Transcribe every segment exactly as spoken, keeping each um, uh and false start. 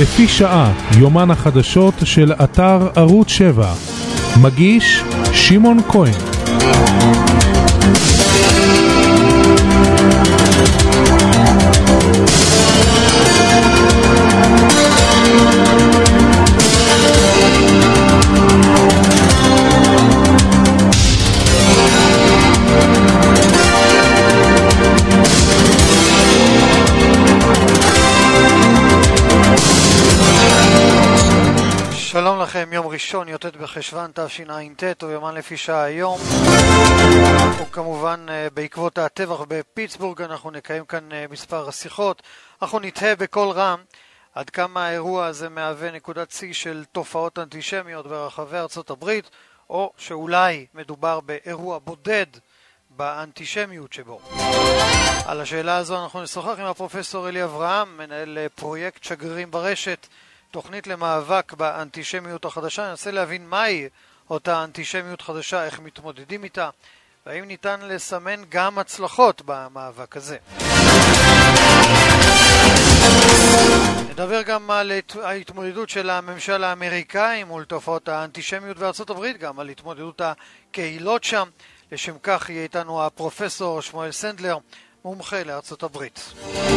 לפי שעה, יומן החדשות של אתר ערוץ שבע. מגיש שמעון כהן. שלום לכם, יום ראשון, י"ט בחשוון תשע"ט, ויומן לפי שעה היום. וכמובן בעקבות הטבח בפיטסבורג אנחנו נקיים כאן מספר שיחות. אנחנו נתהה בכל רם עד כמה האירוע הזה מהווה נקודת שיא של תופעות אנטישמיות ברחבי ארצות הברית, או שאולי מדובר באירוע בודד באנטישמיות שבו. על השאלה הזו אנחנו נשוחח עם הפרופסור אלי אברהם, מנהל פרויקט שגרירים ברשת, תוכנית למאבק באנטישמיות החדשה. ננסה להבין מהי אותה אנטישמיות חדשה, איך מתמודדים איתה, והאם ניתן לסמן גם הצלחות במאבק הזה. נדבר גם על ההתמודדות של הממשל האמריקאי מול תופעות האנטישמיות בארצות הברית, גם על התמודדות הקהילות שם. לשם כך יהיה איתנו הפרופסור שמואל סנדלר, מומחה לארצות הברית.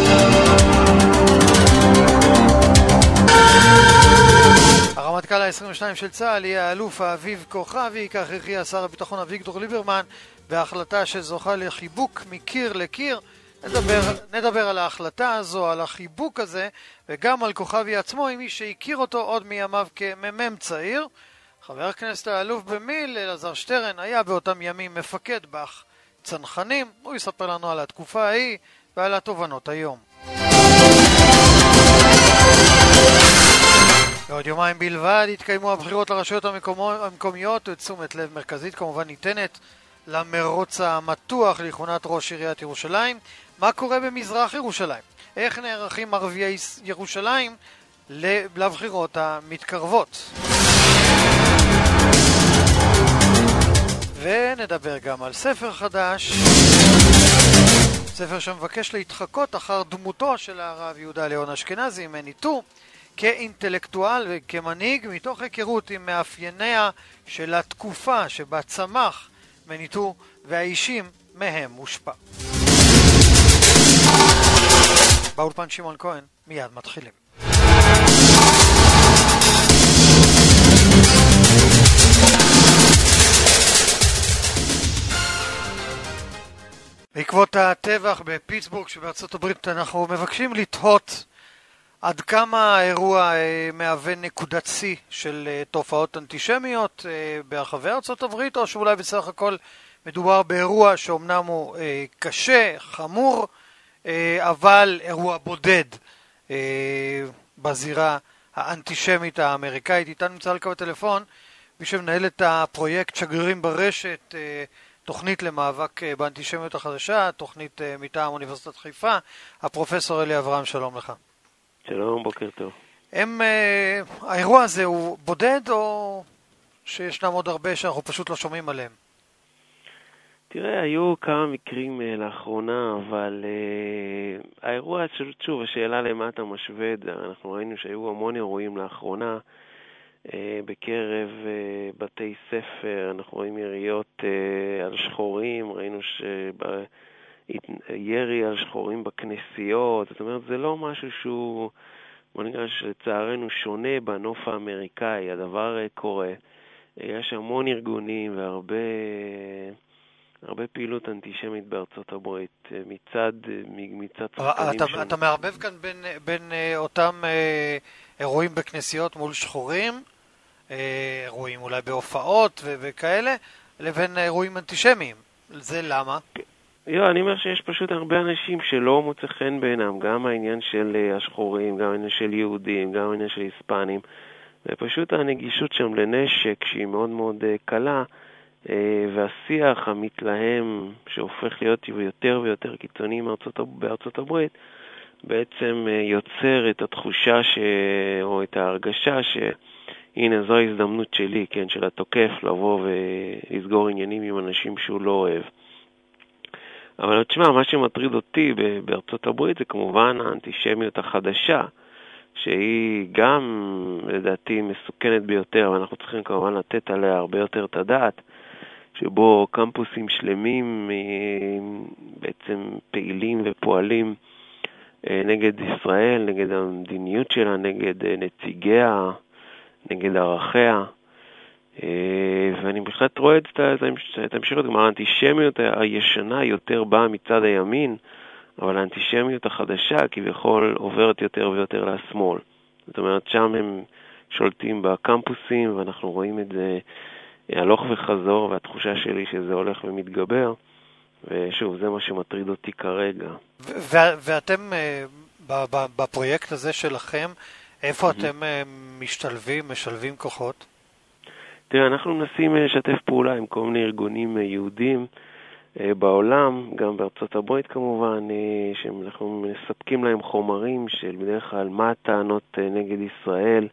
הרמטכ"ל ה-עשרים ושתיים של צה"ל יהיה האלוף האביב כוכבי, כך הכריע שר הביטחון אביגדור ליברמן בהחלטה שזוכה לחיבוק מקיר לקיר. נדבר, נדבר על ההחלטה הזו, על החיבוק הזה, וגם על כוכבי עצמו, עם מי שהכיר אותו עוד מימיו כמ"מ צעיר. חבר הכנסת האלוף במיל, אלעזר שטרן, היה באותם ימים מפקד באח צנחנים. הוא יספר לנו על התקופה ההיא ועל התובנות היום. עוד יומיים בלבד התקיימו הבחירות לרשויות המקומיות, ותשומת לב מרכזית כמובן ניתנת למרוץ המתוח לכהונת ראש עיריית ירושלים. מה קורה במזרח ירושלים? איך נערכים ערביי ירושלים לבחירות המתקרבות? ונדבר גם על ספר חדש, ספר שמבקש להתחקות אחר דמותו של הרב יהודה ליאון אשכנזי מניטו כאינטלקטואל וכמנהיג, מתוך היכרות עם מאפייניה של התקופה שבה צמח מניטו והאישים מהם מושפע. באולפן שמעון כהן, מיד מתחילים. בעקבות הטבח בפיטסבורג שבארצות הברית אנחנו מבקשים לתהות עד כמה האירוע מהווה נקודת שיא של תופעות אנטישמיות ברחבי ארצות הברית, או שאולי בסך הכל מדובר באירוע שאומנם הוא קשה, חמור, אבל אירוע בודד בזירה האנטישמית האמריקאית. איתנו נמצא על קו הטלפון מי שמנהל את הפרויקט שגרירים ברשת, תוכנית למאבק באנטישמיות החדשה, תוכנית מטעם אוניברסיטת חיפה, הפרופסור אלי אברהם. שלום לך. שלום, בוקר טוב. הם, האירוע הזה הוא בודד, או שישנם עוד הרבה שאנחנו פשוט לא שומעים עליהם? תראה, היו כמה מקרים לאחרונה, אבל uh, האירוע, שוב, השאלה למה אתה משווה, אנחנו ראינו שהיו המון אירועים לאחרונה, uh, בקרב uh, בתי ספר, אנחנו רואים יריות uh, על שחורים, ראינו שבא... ירי על שחורים בכנסיות, זאת אומרת, זה לא משהו שהוא, בוא נראה שלצערנו שונה בנוף האמריקאי, הדבר קורה. יש המון ארגונים והרבה הרבה פעילות אנטישמית בארצות הברית, מצד, מצד שחקנים אתה, שם. אתה מערבב כאן בין, בין אותם אירועים בכנסיות מול שחורים, אירועים אולי בהופעות וכאלה, לבין אירועים אנטישמיים. זה למה? לא, אני אומר שיש פשוט הרבה אנשים שלא מוצא חן בעינם, גם העניין של השחורים, גם העניין של יהודים, גם העניין של היספנים, ופשוט הנגישות שם לנשק שהיא מאוד מאוד קלה, והשיח המתלהם שהופך להיות יותר ויותר קיצוני בארצות הברית, בעצם יוצר את התחושה ש... או את ההרגשה שהנה זו ההזדמנות שלי, כן, של התוקף לבוא ולסגור עניינים עם אנשים שהוא לא אוהב. אבל תשמע, מה שמטריד אותי בארצות הברית זה כמובן האנטישמיות החדשה, שהיא גם לדעתי מסוכנת ביותר, ואנחנו צריכים כמובן לתת עליה הרבה יותר את הדעת, שבו קמפוסים שלמים בעצם פעילים ופועלים נגד ישראל, נגד המדיניות שלה, נגד נציגיה, נגד ערכיה. ואני בהחלט רואה את המשכיות, כלומר האנטישמיות הישנה יותר באה מצד הימין, אבל האנטישמיות החדשה כביכול עוברת יותר ויותר לשמאל. זאת אומרת, שם הם שולטים בקמפוסים, ואנחנו רואים את זה הלוך וחזור, והתחושה שלי שזה הולך ומתגבר, ושוב, זה מה שמטריד אותי כרגע. ואתם, בפרויקט הזה שלכם, איפה אתם משתלבים, משלבים כוחות? תראה, אנחנו מנסים לשתף פעולה עם כל מיני ארגונים יהודים בעולם, גם בארצות הברית כמובן, שאנחנו מספקים להם חומרים של בדרך כלל מה הטענות נגד ישראל,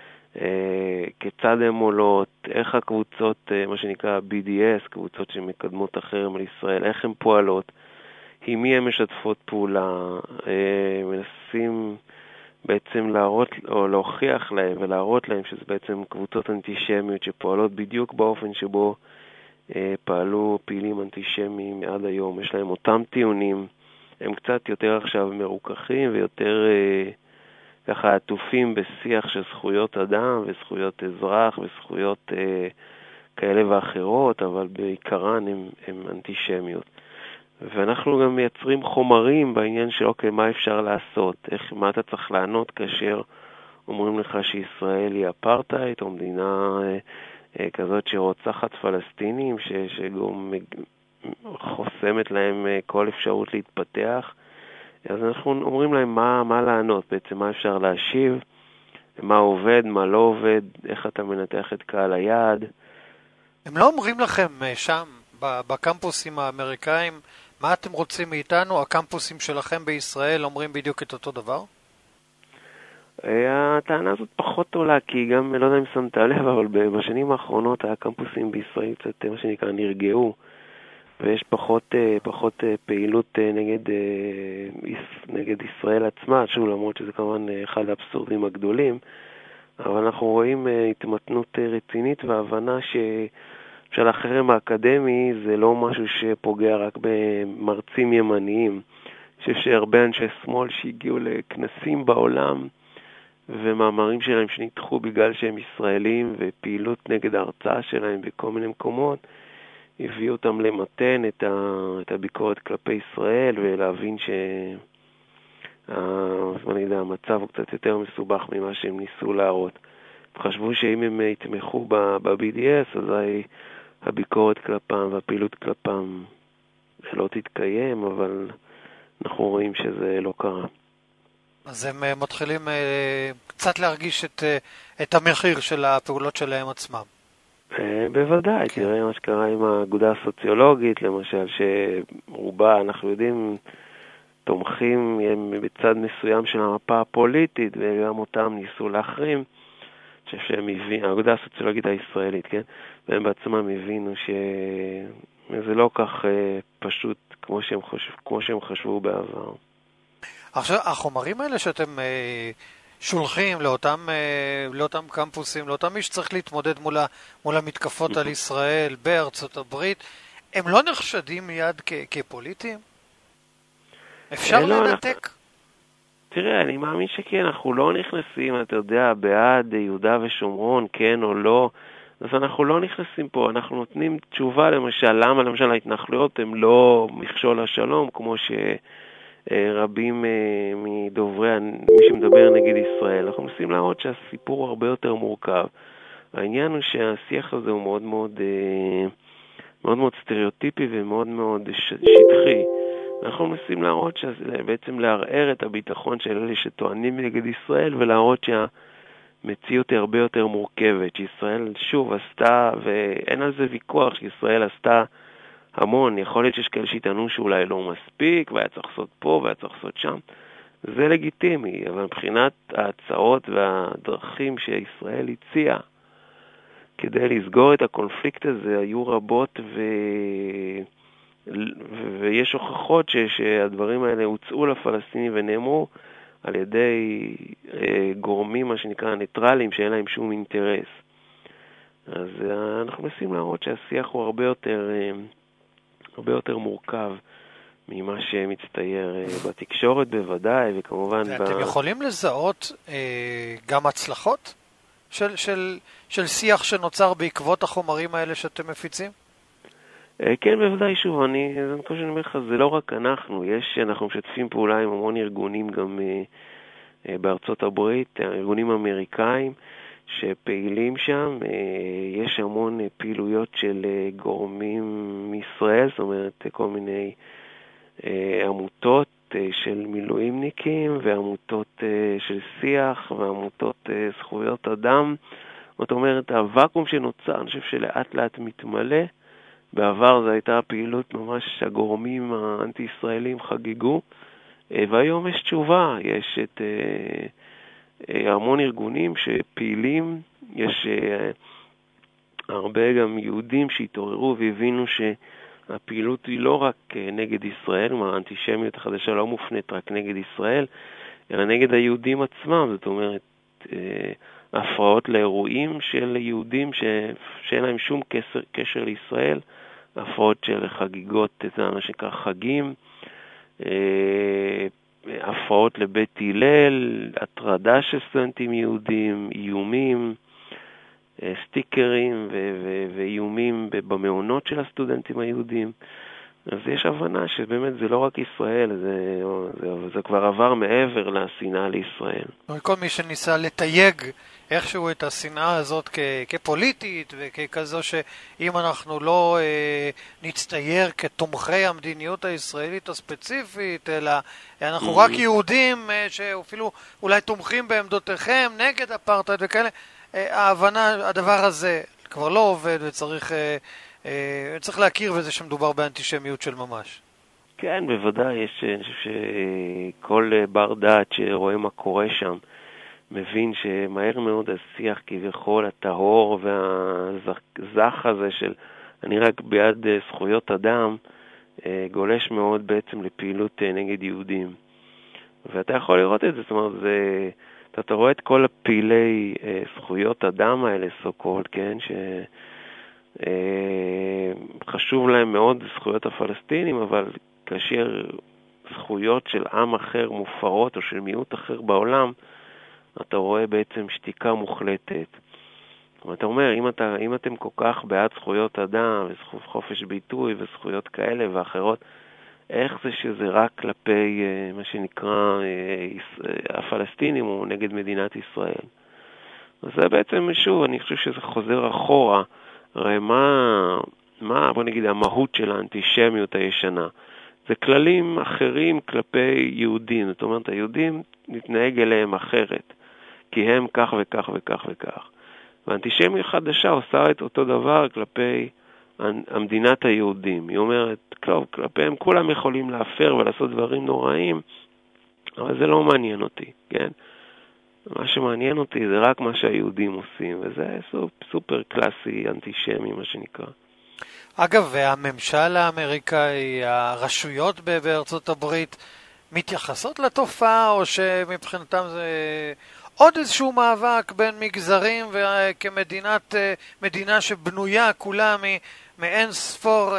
כיצד הן עולות, איך הקבוצות, מה שנקרא בי די אס, קבוצות שמקדמות החרם על ישראל, איך הן פועלות, עם מי הן משתפות פעולה, מנסים בעצם להראות או להוכיח להם ולהראות להם שזה בעצם קבוצות אנטישמיות שפועלות בדיוק באופן שבו פעלו פעילים אנטישמיים עד היום. יש להם אותם טיעונים, הם קצת יותר עכשיו מרוככים ויותר ככה עטופים בשיח של זכויות אדם וזכויות אזרח וזכויות כאלה ואחרות, אבל בעיקרן הם, הם אנטישמיות. ואנחנו גם מייצרים חומרים בעניין של אוקיי, מה אפשר לעשות, איך, מה אתה צריך לענות כאשר אומרים לך שישראל היא אפרטהייד או מדינה אה, כזאת שרוצחת פלסטינים, ש, שגם חוסמת להם אה, כל אפשרות להתפתח. אז אנחנו אומרים להם מה, מה לענות, בעצם מה אפשר להשיב, מה עובד, מה לא עובד, איך אתה מנתח את קהל היעד. הם לא אומרים לכם שם, בקמפוסים האמריקאים, מה אתם רוצים מאיתנו? הקמפוסים שלכם בישראל אומרים בדיוק את אותו דבר? הטענה הזאת פחות עולה, כי גם, לא יודע אם שמת לב, אבל בשנים האחרונות הקמפוסים בישראל קצת, מה שנקרא, נרגעו, ויש פחות, פחות פעילות נגד, נגד ישראל עצמה, שוב, למרות שזה כמובן אחד האבסורדים הגדולים, אבל אנחנו רואים התמתנות רצינית והבנה ש... של החרם האקדמי זה לא משהו שפוגע רק במרצים ימניים. אני חושב שהרבה אנשי שמאל שהגיעו לכנסים בעולם ומאמרים שלהם שנתחו בגלל שהם ישראלים ופעילות נגד ההרצאה שלהם בכל מיני מקומות, הביאו אותם למתן את, ה, את הביקורת כלפי ישראל ולהבין שהמצב הוא קצת יותר מסובך ממה שהם ניסו להראות. חשבו שאם הם יתמכו ב-בי די אס, אז הביקורת כלפם והפעילות כלפם לא תתקיים, אבל אנחנו רואים שזה לא קרה. אז הם מתחילים קצת להרגיש את, את המחיר של הפעולות שלהם עצמם. בוודאי, כן. תראה מה שקרה עם האגודה הסוציולוגית, למשל, שרובה, אנחנו יודעים, תומכים בצד מסוים של המפה הפוליטית, וגם אותם ניסו להחרים. אני חושב שהם הבינו, האגודה הסוציולוגית הישראלית, כן? והם בעצמם הבינו שזה לא כך פשוט כמו שהם חשבו, כמו שהם חשבו בעבר. עכשיו, החומרים האלה שאתם אה, שולחים לאותם, אה, לאותם קמפוסים, לאותם מי שצריך להתמודד מול, ה, מול המתקפות על ישראל בארצות הברית, הם לא נחשדים מיד כ, כפוליטיים? אפשר לנתק? תראה, אני מאמין שכן, אנחנו לא נכנסים, אתה יודע, בעד יהודה ושומרון, כן או לא, אז אנחנו לא נכנסים פה, אנחנו נותנים תשובה למשל, למה למשל ההתנחלויות הם לא מכשול השלום, כמו שרבים מדוברי, מי שמדבר נגד ישראל, אנחנו מנסים להראות שהסיפור הרבה יותר מורכב. העניין הוא שהשיח הזה הוא מאוד מאוד, מאוד מאוד סטריאוטיפי ומאוד מאוד שטחי. אנחנו מנסים להראות שבעצם לערער את הביטחון של אלה שטוענים נגד ישראל, ולהראות שהמציאות היא הרבה יותר מורכבת, שישראל שוב עשתה, ואין על זה ויכוח, שישראל עשתה המון, יכול להיות שיש כאלה שיטענו שאולי לא מספיק, והיה צריך לעשות פה והיה צריך לעשות שם, זה לגיטימי, אבל מבחינת ההצעות והדרכים שישראל הציעה, כדי לסגור את הקונפליקט הזה, היו רבות ו... ויש הוכחות ש... שהדברים האלה הוצאו לפלסטינים ונאמרו, על ידי אה, גורמים, מה שנקרא, ניטרלים, שאין להם שום אינטרס. אז אה, אנחנו מנסים להראות שהשיח הוא הרבה יותר, אה, הרבה יותר מורכב ממה שמצטייר אה, בתקשורת בוודאי, וכמובן... ואתם ב... יכולים לזהות אה, גם הצלחות של, של, של שיח שנוצר בעקבות החומרים האלה שאתם מפיצים? כן, בוודאי, שוב, אני, אני חושב שאני אומר לך, זה לא רק אנחנו, יש, אנחנו משתפים פעולה עם המון ארגונים גם אה, אה, בארצות הברית, ארגונים אמריקאים שפעילים שם, אה, יש המון אה, פעילויות של אה, גורמים מישראל, זאת אומרת, כל מיני אה, עמותות אה, של מילואימניקים ועמותות אה, של שיח ועמותות אה, זכויות אדם, זאת אומרת, הוואקום שנוצר, אני חושב שלאט לאט מתמלא, בעבר זו הייתה פעילות ממש הגורמים האנטי-ישראלים חגגו, והיום יש תשובה, יש את אה, המון ארגונים שפעילים, יש אה, הרבה גם יהודים שהתעוררו והבינו שהפעילות היא לא רק נגד ישראל, כלומר האנטישמיות החדשה לא מופנית רק נגד ישראל, אלא נגד היהודים עצמם, זאת אומרת, אה, הפרעות לאירועים של יהודים ש... שאין להם שום קשר, קשר לישראל, הפרעות של חגיגות, זה מה שנקרא חגים, הפרעות לבית הלל, הטרדה של סטודנטים יהודים, איומים, סטיקרים ו- ו- ואיומים במעונות של הסטודנטים היהודים. אז יש הבנה שבאמת זה לא רק ישראל, זה, זה, זה כבר עבר מעבר לשנאה לישראל. כל מי שניסה לתייג איכשהו את השנאה הזאת כ- כפוליטית וככזו שאם אנחנו לא אה, נצטייר כתומכי המדיניות הישראלית הספציפית, אלא אנחנו רק יהודים אה, שאפילו אולי תומכים בעמדותיכם נגד אפרטהייד וכאלה, אה, ההבנה, הדבר הזה כבר לא עובד וצריך... אה, צריך להכיר בזה שמדובר באנטישמיות של ממש. כן, בוודאי. יש, אני חושב שכל בר דעת שרואה מה קורה שם מבין שמהר מאוד השיח כביכול הטהור והזך הזה של אני רק בעד זכויות אדם גולש מאוד בעצם לפעילות נגד יהודים. ואתה יכול לראות את זה, זאת אומרת, זה, אתה, אתה רואה את כל הפעילי זכויות אדם האלה, סו-קולד, כן, ש... חשוב להם מאוד זכויות הפלסטינים, אבל כאשר זכויות של עם אחר מופרות או של מיעוט אחר בעולם, אתה רואה בעצם שתיקה מוחלטת. אתה אומר, אם, אתה, אם אתם כל כך בעד זכויות אדם וחופש ביטוי וזכויות כאלה ואחרות, איך זה שזה רק כלפי מה שנקרא הפלסטינים או נגד מדינת ישראל? אז זה בעצם, שוב, אני חושב שזה חוזר אחורה. הרי מה, מה, בוא נגיד, המהות של האנטישמיות הישנה? זה כללים אחרים כלפי יהודים. זאת אומרת, היהודים נתנהג אליהם אחרת, כי הם כך וכך וכך וכך. והאנטישמיות חדשה עושה את אותו דבר כלפי המדינת היהודים. היא אומרת, טוב, כלפיהם כולם יכולים להפר ולעשות דברים נוראים, אבל זה לא מעניין אותי, כן? מה שמעניין אותי זה רק מה שהיהודים עושים, וזה סופר קלאסי, אנטישמי, מה שנקרא. אגב, והממשל האמריקאי, הרשויות בארצות הברית, מתייחסות לתופעה, או שמבחינתם זה עוד איזשהו מאבק בין מגזרים, וכמדינת, מדינה שבנויה כולה מאין ספור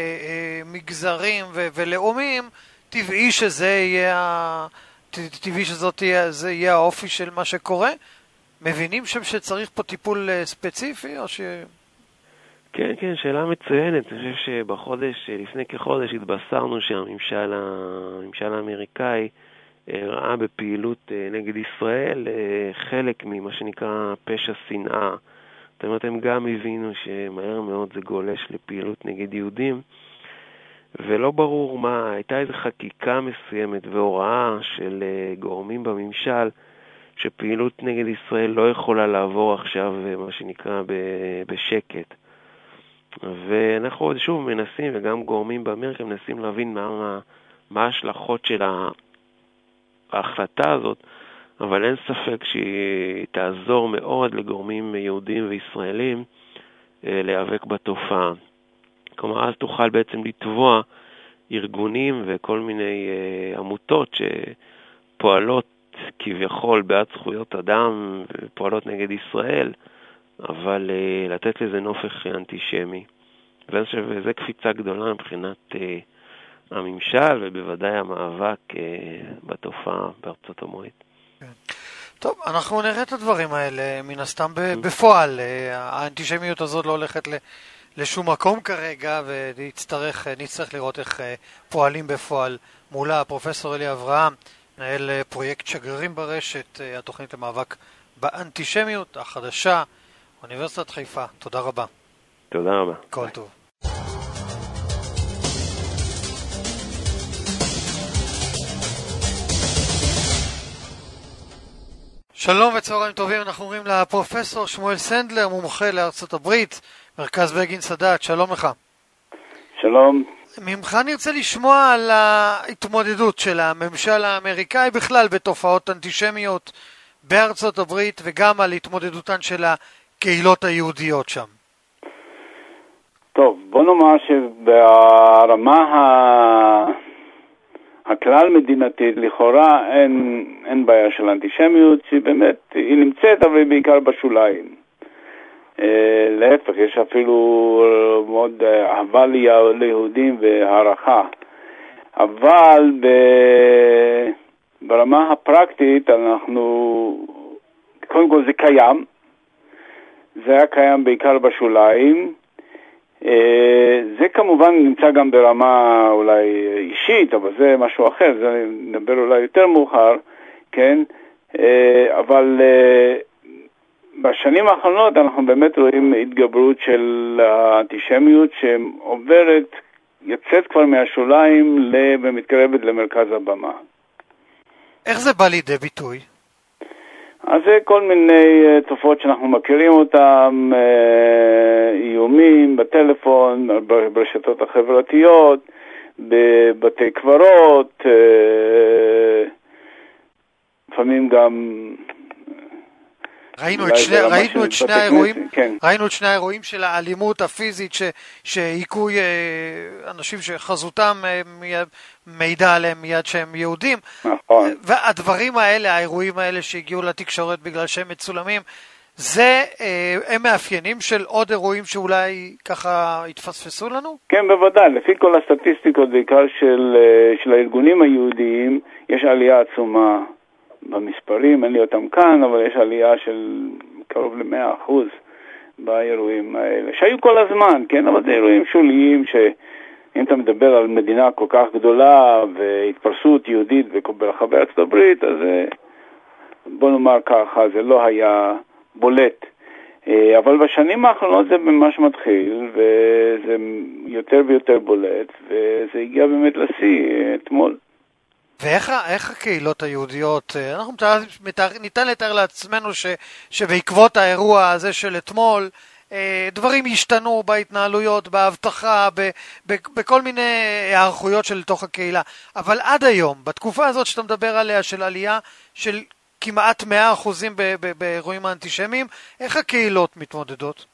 מגזרים ולאומים, טבעי שזה יהיה... טבעי שזאת יהיה, זה יהיה האופי של מה שקורה? מבינים שם שצריך פה טיפול ספציפי או ש... כן, כן, שאלה מצוינת. אני חושב שבחודש, לפני כחודש התבשרנו שהממשל הממשל האמריקאי ראה בפעילות נגד ישראל חלק ממה שנקרא פשע שנאה. זאת אומרת, הם גם הבינו שמהר מאוד זה גולש לפעילות נגד יהודים, ולא ברור מה, הייתה איזו חקיקה מסוימת והוראה של גורמים בממשל שפעילות נגד ישראל לא יכולה לעבור עכשיו מה שנקרא בשקט. ואנחנו עוד שוב מנסים, וגם גורמים באמריקה מנסים להבין מה, מה ההשלכות של ההחלטה הזאת, אבל אין ספק שהיא תעזור מאוד לגורמים יהודים וישראלים להיאבק בתופעה. כלומר, אז תוכל בעצם לתבוע ארגונים וכל מיני uh, עמותות שפועלות uh, כביכול בעד זכויות אדם ופועלות נגד ישראל, אבל uh, לתת לזה נופך אנטישמי. ואני חושב שזה קפיצה גדולה מבחינת uh, הממשל ובוודאי המאבק uh, בתופעה בארצות הברית. כן. טוב, אנחנו נראה את הדברים האלה מן הסתם בפועל. האנטישמיות הזאת לא הולכת לשום מקום כרגע, ונצטרך נצטרך לראות איך פועלים בפועל מולה. פרופסור אלי אברהם, מנהל פרויקט שגרירים ברשת, התוכנית למאבק באנטישמיות החדשה, אוניברסיטת חיפה. תודה רבה. תודה רבה. כל טוב. שלום וצהריים טובים, אנחנו אומרים לפרופסור שמואל סנדלר, מומחה לארצות הברית, מרכז בגין סאדאת. שלום לך. שלום. ממך נרצה לשמוע על ההתמודדות של הממשל האמריקאי בכלל בתופעות אנטישמיות בארצות הברית, וגם על התמודדותן של הקהילות היהודיות שם. טוב, בוא נאמר שברמה ה... הכלל מדינתית, לכאורה אין, אין בעיה של אנטישמיות, שבאמת היא נמצאת, אבל בעיקר בשוליים. אה, להפך, יש אפילו מאוד אהבה ליהודים והערכה. אבל ב... ברמה הפרקטית אנחנו, קודם כל זה קיים, זה היה קיים בעיקר בשוליים, זה כמובן נמצא גם ברמה אולי אישית, אבל זה משהו אחר, זה נדבר אולי יותר מאוחר, כן? אבל בשנים האחרונות אנחנו באמת רואים התגברות של האנטישמיות שעוברת, יוצאת כבר מהשוליים ומתקרבת למרכז הבמה. איך זה בא לידי ביטוי? אז זה כל מיני uh, תופעות שאנחנו מכירים אותם, uh, איומים בטלפון, ברשתות החברתיות, בבתי קברות, uh, לפעמים גם... ראינו את שני, ראינו את שני האירועים, כן. ראינו את שני האירועים של האלימות הפיזית ש, שהיקוי אנשים שחזותם מידע עליהם מיד שהם יהודים. נכון. והדברים האלה, האירועים האלה שהגיעו לתקשורת בגלל שהם מצולמים, זה הם מאפיינים של עוד אירועים שאולי ככה התפספסו לנו? כן, בוודאי. לפי כל הסטטיסטיקות, בעיקר של, של הארגונים היהודיים, יש עלייה עצומה. במספרים, אין לי אותם כאן, אבל יש עלייה של קרוב ל-מאה אחוז באירועים האלה, שהיו כל הזמן, כן? אבל זה אירועים שוליים, שאם אתה מדבר על מדינה כל כך גדולה, והתפרסות יהודית ברחבי ארצות הברית, אז בוא נאמר ככה, זה לא היה בולט. אבל בשנים האחרונות זה ממש מתחיל, וזה יותר ויותר בולט, וזה הגיע באמת לשיא אתמול. ואיך איך הקהילות היהודיות, אנחנו מתאר, ניתן לתאר לעצמנו ש, שבעקבות האירוע הזה של אתמול, דברים השתנו בהתנהלויות, בהבטחה, ב, ב, בכל מיני הערכויות של תוך הקהילה. אבל עד היום, בתקופה הזאת שאתה מדבר עליה, של עלייה של כמעט מאה אחוזים באירועים האנטישמיים, איך הקהילות מתמודדות?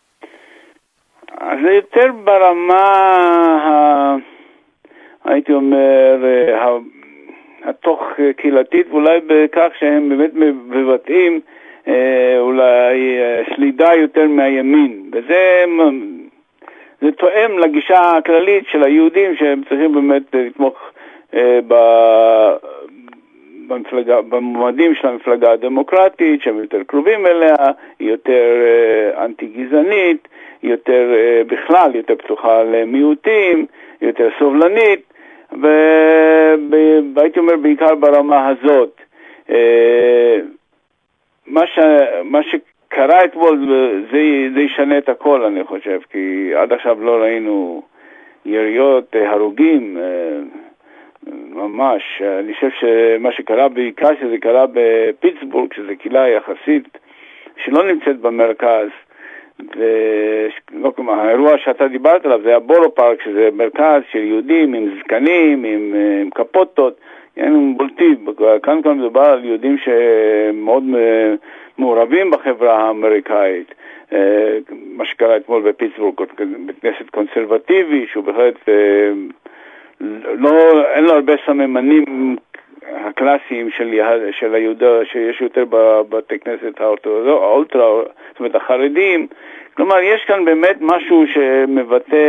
אז זה יותר ברמה, ה... הייתי אומר, ה... התוך קהילתית, ואולי בכך שהם באמת מבטאים אה, אולי אה, שלידה יותר מהימין. וזה זה תואם לגישה הכללית של היהודים, שהם צריכים באמת לתמוך אה, ב, במפלגה, במועמדים של המפלגה הדמוקרטית, שהם יותר קרובים אליה, היא יותר אה, אנטי-גזענית, היא יותר אה, בכלל, יותר פתוחה למיעוטים, יותר סובלנית, והייתי אומר בעיקר ברמה הזאת. מה, ש... מה שקרה אתמול זה, זה ישנה את הכל, אני חושב, כי עד עכשיו לא ראינו יריות, הרוגים, ממש. אני חושב שמה שקרה בעיקר, שזה קרה בפיטסבורג, שזה קהילה יחסית שלא נמצאת במרכז, ולא כלומר, האירוע שאתה דיברת עליו זה היה בורו פארק, שזה מרכז של יהודים עם זקנים, עם, עם קפוטות, הם בולטים. כאן כאן מדובר על יהודים שמאוד מעורבים בחברה האמריקאית. מה שקרה אתמול בפיטסבורג, בית כנסת קונסרבטיבי, שהוא בהחלט לא, אין לו הרבה סממנים הקלאסיים של, של היהודה, שיש יותר בבתי כנסת האולטרה, זאת אומרת החרדים. כלומר, יש כאן באמת משהו שמבטא,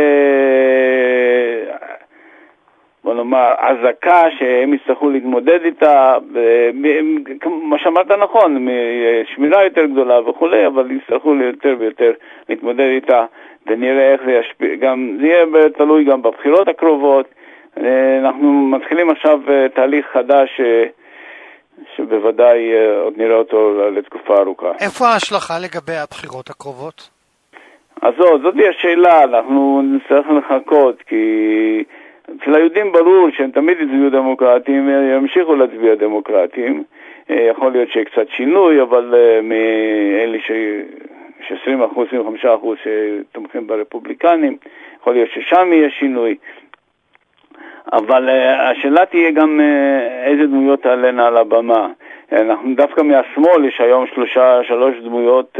בוא נאמר, עזקה שהם יצטרכו להתמודד איתה, מה שאמרת נכון, שמירה יותר גדולה וכו', אבל יצטרכו יותר ויותר להתמודד איתה, ונראה איך זה ישפיע, גם, זה יהיה תלוי גם בבחירות הקרובות. אנחנו מתחילים עכשיו תהליך חדש שבוודאי עוד נראה אותו לתקופה ארוכה. איפה ההשלכה לגבי הבחירות הקרובות? אז זאת, זאת היא השאלה, אנחנו נצטרך לחכות, כי אצל היהודים ברור שהם תמיד יצביעו דמוקרטים, ימשיכו להצביע דמוקרטים, יכול להיות שיהיה קצת שינוי, אבל מאלה ש... ש-עשרים אחוז, עשרים וחמישה אחוז שתומכים ברפובליקנים, יכול להיות ששם יהיה שינוי. אבל uh, השאלה תהיה גם uh, איזה דמויות תעלנה על הבמה. אנחנו דווקא מהשמאל יש היום שלושה, שלוש דמויות uh,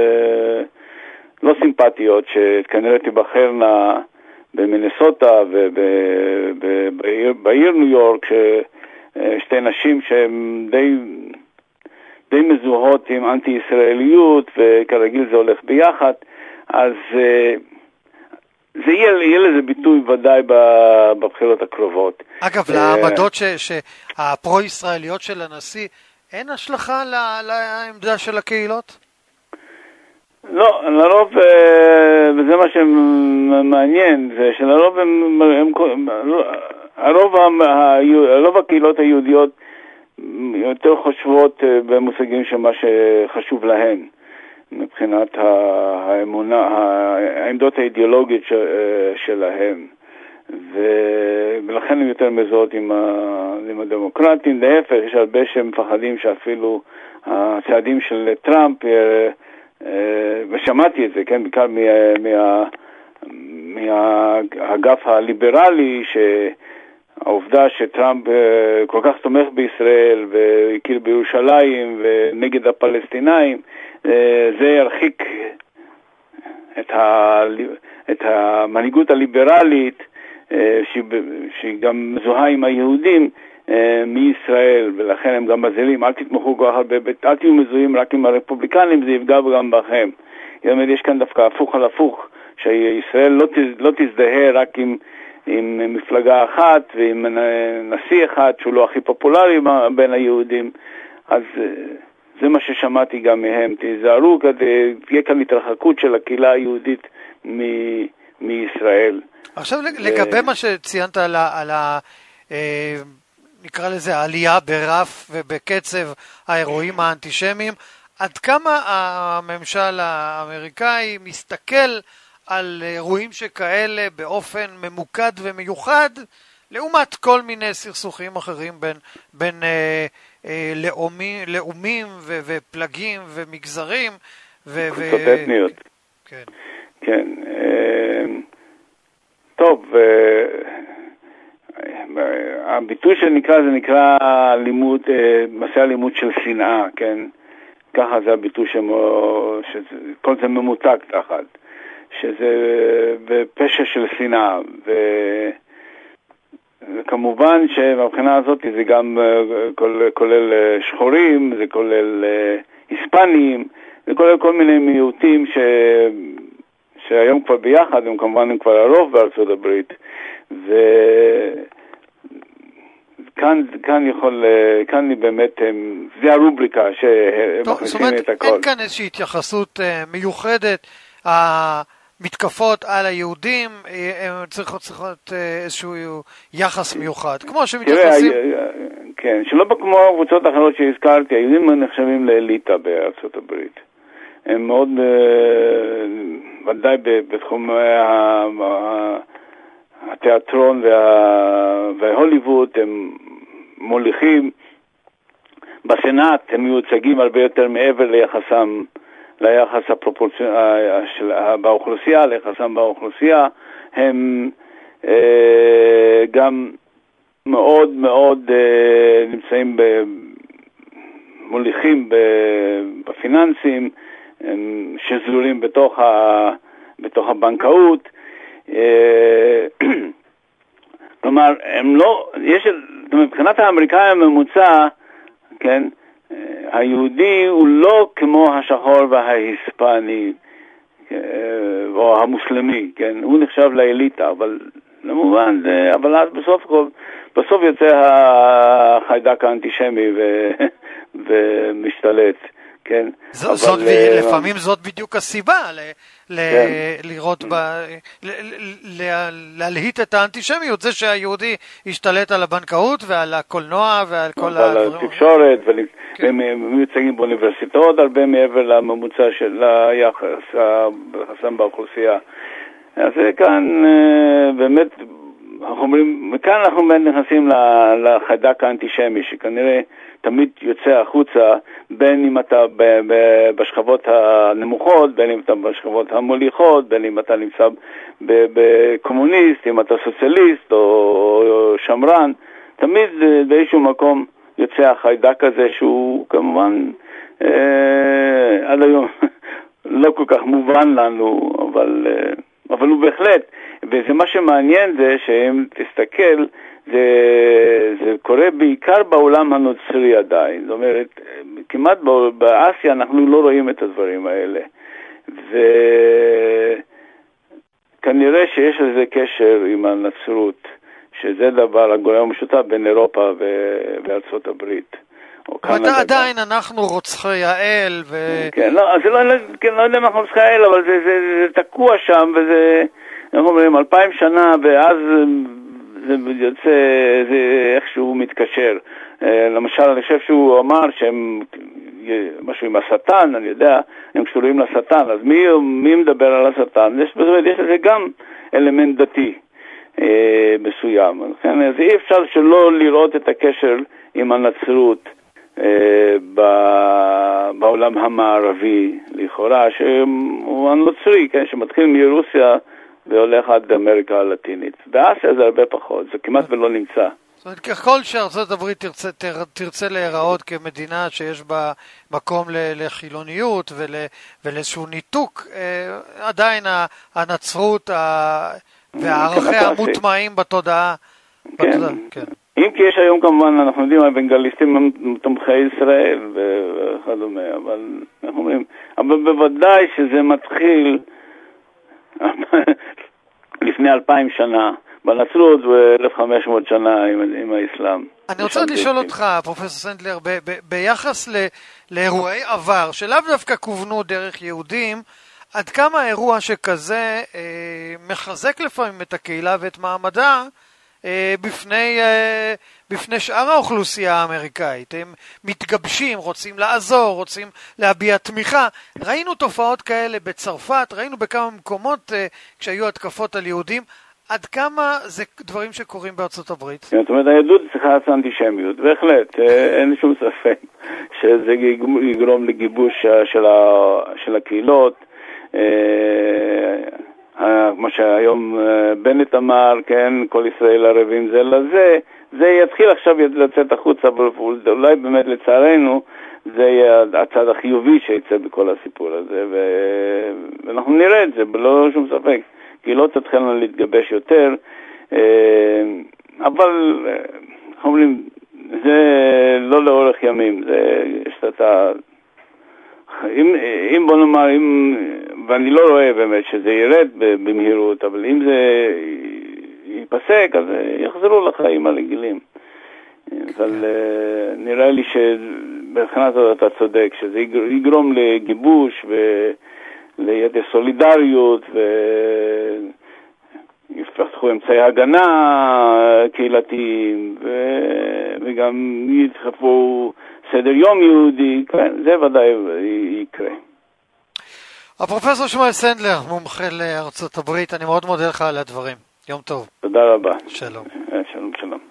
לא סימפטיות שכנראה תיבחרנה במינסוטה ובעיר ניו יורק, שתי נשים שהן די, די מזוהות עם אנטי-ישראליות, וכרגיל זה הולך ביחד. אז uh, זה יהיה, יהיה לזה ביטוי ודאי בבחירות הקרובות. אגב, לעמדות הפרו-ישראליות של הנשיא, אין השלכה לעמדה של הקהילות? לא, לרוב, וזה מה שמעניין, זה שלרוב הם, הם, הרוב, הרוב הקהילות היהודיות יותר חושבות במושגים שמה שחשוב להן. מבחינת האמונה, העמדות האידיאולוגיות שלהם, ולכן הם יותר מזוהות עם הדמוקרטים. להפך, יש הרבה שמפחדים שאפילו הצעדים של טראמפ, ושמעתי את זה, כן, בעיקר מהאגף הליברלי, שהעובדה שטראמפ כל כך תומך בישראל והכיר בירושלים ונגד הפלסטינאים, זה ירחיק את, ה... את המנהיגות הליברלית שהיא גם מזוהה עם היהודים מישראל, ולכן הם גם מזהירים, אל תתמכו כל כך הרבה, אל תהיו מזוהים רק עם הרפובליקנים, זה יפגע גם בכם. זאת אומרת, יש כאן דווקא הפוך על הפוך, שישראל לא, לא תזדהה רק עם, עם מפלגה אחת ועם נשיא אחד שהוא לא הכי פופולרי בין היהודים. אז זה מה ששמעתי גם מהם, תיזהרו, תהיה כאן התרחקות של הקהילה היהודית מ- מישראל. עכשיו לגבי מה שציינת על ה... על ה נקרא לזה העלייה ברף ובקצב האירועים האנטישמיים, עד כמה הממשל האמריקאי מסתכל על אירועים שכאלה באופן ממוקד ומיוחד, לעומת כל מיני סכסוכים אחרים בין, בין אה, אה, לאומי, לאומים ו, ופלגים ומגזרים. ו, קבוצות ו... אתניות. כן. כן. אה, טוב, אה, הביטוי שנקרא, זה נקרא לימוד, מסע לימוד של שנאה, כן? ככה זה הביטוי שמו, שכל זה ממותג תחת, שזה בפשע של שנאה, ו... וכמובן שמבחינה הזאת זה גם כולל, כולל שחורים, זה כולל היספנים, זה כולל כל מיני מיעוטים ש... שהיום כבר ביחד, הם כמובן הם כבר הרוב בארצות הברית, ו... כאן, כאן יכול, כאן באמת, זה הרובריקה שמכניסים את הכל. אין כאן איזושהי התייחסות מיוחדת, המתקפות על היהודים, הן צריכות, צריכות איזשהו יחס מיוחד, כמו שמתייחסים... כן, שלא כמו הקבוצות האחרות שהזכרתי, היהודים נחשבים לאליטה בארצות הברית. הם מאוד, ודאי בתחום התיאטרון וההוליווד, הם מוליכים. בסנאט הם מיוצגים הרבה יותר מעבר ליחסם, ליחס הפרופורציונלי באוכלוסייה, ליחסם באוכלוסייה. הם אה, גם מאוד מאוד אה, נמצאים ב, מוליכים בפיננסים, הם שזורים בתוך, ה, בתוך הבנקאות. כלומר, כלומר, הם לא, יש, מבחינת האמריקאים הממוצע, כן, היהודי הוא לא כמו השחור וההיספני, או המוסלמי, כן, הוא נחשב לאליטה, אבל למובן, אבל אז בסוף, בסוף יוצא החיידק האנטישמי ו, ומשתלט, כן. ז, זאת, אבל, לפעמים זאת בדיוק הסיבה, ל, ל, כן. לראות, ב, ל, ל, להלהיט את האנטישמיות, זה שהיהודי ישתלט על הבנקאות ועל הקולנוע ועל כל הדברים. על התקשורת, והם מיוצגים באוניברסיטאות הרבה מעבר לממוצע של היחס, החסם באוכלוסייה. אז כאן באמת, אנחנו אומרים, מכאן אנחנו נכנסים לחיידק האנטישמי, שכנראה תמיד יוצא החוצה, בין אם אתה בשכבות הנמוכות, בין אם אתה בשכבות המוליכות, בין אם אתה נמצא בקומוניסט, אם אתה סוציאליסט או שמרן, תמיד באיזשהו מקום יוצא החיידק הזה, שהוא כמובן אה, עד היום לא כל כך מובן לנו, אבל, אה, אבל הוא בהחלט, וזה מה שמעניין זה שאם תסתכל, זה, זה קורה בעיקר בעולם הנוצרי עדיין. זאת אומרת, כמעט באסיה אנחנו לא רואים את הדברים האלה. וכנראה שיש לזה קשר עם הנצרות, שזה דבר הגורם המשותף בין אירופה וארצות הברית. ואתה עדיין אנחנו רוצחי האל ו... כן, לא, זה לא, כן, לא יודע אם אנחנו רוצחי האל, אבל זה, זה, זה תקוע שם, וזה, אנחנו אומרים, אלפיים שנה, ואז זה יוצא, זה איכשהו מתקשר. למשל, אני חושב שהוא אמר שהם, משהו עם השטן, אני יודע, הם קשורים לשטן, אז מי, מי מדבר על השטן? יש, יש לזה גם אלמנט דתי אה, מסוים. כן? אז אי אפשר שלא לראות את הקשר עם הנצרות אה, בעולם המערבי, לכאורה, שהוא הנוצרי, כן? שמתחיל מרוסיה, והולך עד אמריקה הלטינית. באסיה זה הרבה פחות, זה כמעט ולא נמצא. זאת אומרת, ככל שארצות הברית תרצה, תרצה להיראות כמדינה שיש בה מקום לחילוניות ולאיזשהו ניתוק, עדיין הנצרות והערכיה המוטמעים בתודעה. כן. כן. אם כי יש היום כמובן, אנחנו יודעים, הבנגליסטים הם תומכי ישראל וכדומה, אבל אנחנו אומרים, אבל בוודאי שזה מתחיל לפני אלפיים שנה, בנצרות ו-אלף וחמש מאות שנה עם, עם האסלאם. אני רוצה לשאול אותך, פרופסור סנדלר, ב- ב- ביחס ל- לאירועי עבר, שלאו דווקא כוונו דרך יהודים, עד כמה אירוע שכזה אה, מחזק לפעמים את הקהילה ואת מעמדה אה, בפני, אה, בפני שאר האוכלוסייה האמריקאית. הם מתגבשים, רוצים לעזור, רוצים להביע תמיכה. ראינו תופעות כאלה בצרפת, ראינו בכמה מקומות אה, כשהיו התקפות על יהודים. עד כמה זה דברים שקורים בארצות הברית? זאת אומרת, היהדות צריכה לעשות אנטישמיות, בהחלט, אין שום ספק שזה יגרום לגיבוש של הקהילות, מה שהיום בנט אמר, כן, כל ישראל ערבים זה לזה, זה יתחיל עכשיו לצאת החוצה, אבל אולי באמת לצערנו, זה יהיה הצד החיובי שיצא בכל הסיפור הזה, ואנחנו נראה את זה, בלא שום ספק. קהילות תתחלנה להתגבש יותר, אבל אומרים, זה לא לאורך ימים, זה שאתה, אם, אם בוא נאמר, אם, ואני לא רואה באמת שזה ירד במהירות, אבל אם זה ייפסק, אז יחזרו לחיים הרגילים. אבל נראה לי שבבחינת הזאת אתה צודק, שזה יגרום לגיבוש ו... לידי סולידריות ויפתחו אמצעי הגנה קהילתיים ו... וגם ידחפו סדר יום יהודי, כן, זה ודאי יקרה. הפרופסור שמואל סנדלר, מומחה לארצות הברית, אני מאוד מודה לך על הדברים. יום טוב. תודה רבה. שלום. שלום, שלום.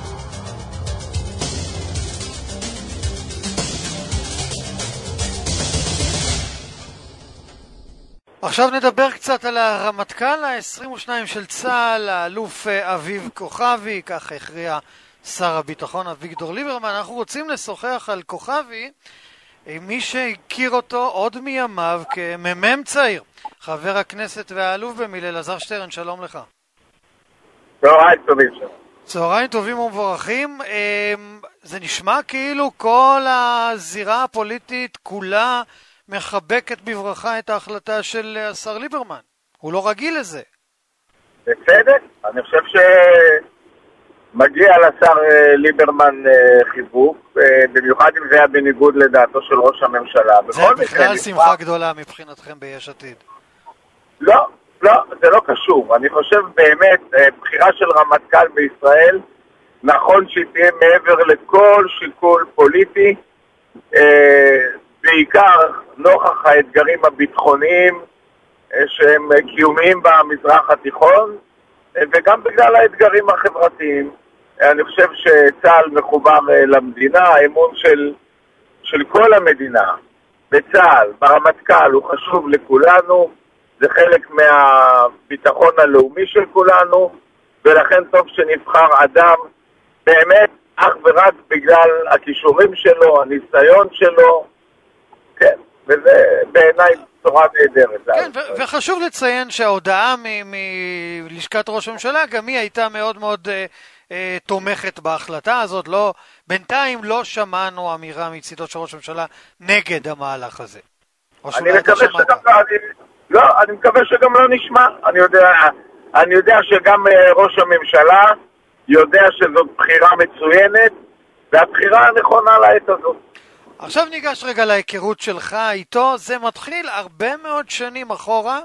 עכשיו נדבר קצת על הרמטכ"ל ה-עשרים ושתיים של צה"ל, האלוף אביב כוכבי, כך הכריע שר הביטחון אביגדור ליברמן. אנחנו רוצים לשוחח על כוכבי, מי שהכיר אותו עוד מימיו כמ"מ צעיר, חבר הכנסת והאלוף במיל' אלעזר שטרן, שלום לך. צהריים טובים. צהריים טובים ומבורכים. זה נשמע כאילו כל הזירה הפוליטית כולה מחבקת בברכה את ההחלטה של השר ליברמן. הוא לא רגיל לזה. בצדק, אני חושב שמגיע לשר ליברמן חיבוק, במיוחד אם זה היה בניגוד לדעתו של ראש הממשלה. זה בכלל שמחה גדולה מבחינתכם ביש עתיד. לא, לא, זה לא קשור. אני חושב באמת, בחירה של רמטכ"ל בישראל, נכון שהיא תהיה מעבר לכל שיקול פוליטי, בעיקר נוכח האתגרים הביטחוניים שהם קיומיים במזרח התיכון, וגם בגלל האתגרים החברתיים. אני חושב שצה"ל מחובר למדינה, האמון של, של כל המדינה בצה"ל, ברמטכ"ל, הוא חשוב לכולנו, זה חלק מהביטחון הלאומי של כולנו, ולכן טוב שנבחר אדם באמת אך ורק בגלל הכישורים שלו, הניסיון שלו, כן, וזה בעיניי צורה נהדרת. כן, ו- וחשוב לציין שההודעה מ- מלשכת ראש הממשלה, גם היא הייתה מאוד מאוד אה, אה, תומכת בהחלטה הזאת. לא, בינתיים לא שמענו אמירה מצידו של ראש הממשלה נגד המהלך הזה. אני מקווה שגם לא, אני, לא, אני מקווה שגם לא נשמע. אני יודע, אני יודע שגם ראש הממשלה יודע שזאת בחירה מצוינת, והבחירה הנכונה לעת הזאת. עכשיו ניגש רגע להיכרות שלך איתו. זה מתחיל הרבה מאוד שנים אחורה.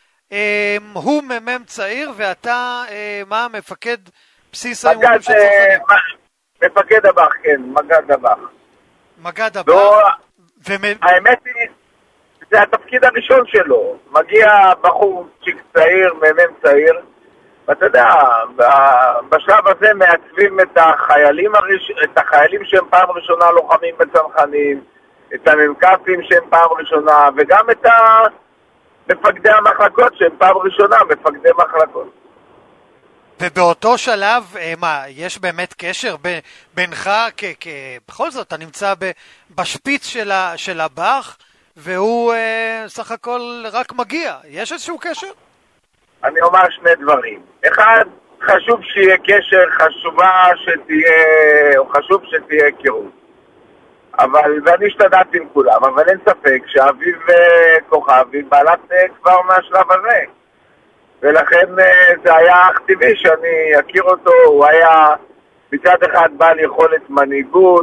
הוא ממם צעיר, ואתה, מה, מפקד בסיס האימונים של צנחנים? מפקד הבח, כן, מגד הבח. מגד הבח. האמת היא, זה התפקיד הראשון שלו. מגיע בחור צ'יק צעיר, ממם צעיר, ואתה יודע, בשלב הזה מעצבים את החיילים, הראש... את החיילים שהם פעם ראשונה לוחמים בצנחנים, את המ"כים שהם פעם ראשונה, וגם את מפקדי המחלקות שהם פעם ראשונה, מפקדי מחלקות. ובאותו שלב, מה, יש באמת קשר ב... בינך, כ... כ... בכל זאת, אתה נמצא ב... בשפיץ של, ה... של הבח, והוא אה, סך הכל רק מגיע. יש איזשהו קשר? אני אומר שני דברים. אחד, חשוב שיהיה קשר, חשובה שתהיה, או חשוב שתהיה היכרות. אבל, ואני השתדלתי עם כולם, אבל אין ספק שאביב כוכבי בלט כבר מהשלב הזה. ולכן זה היה אך טבעי שאני אכיר אותו. הוא היה מצד אחד בעל יכולת מנהיגות,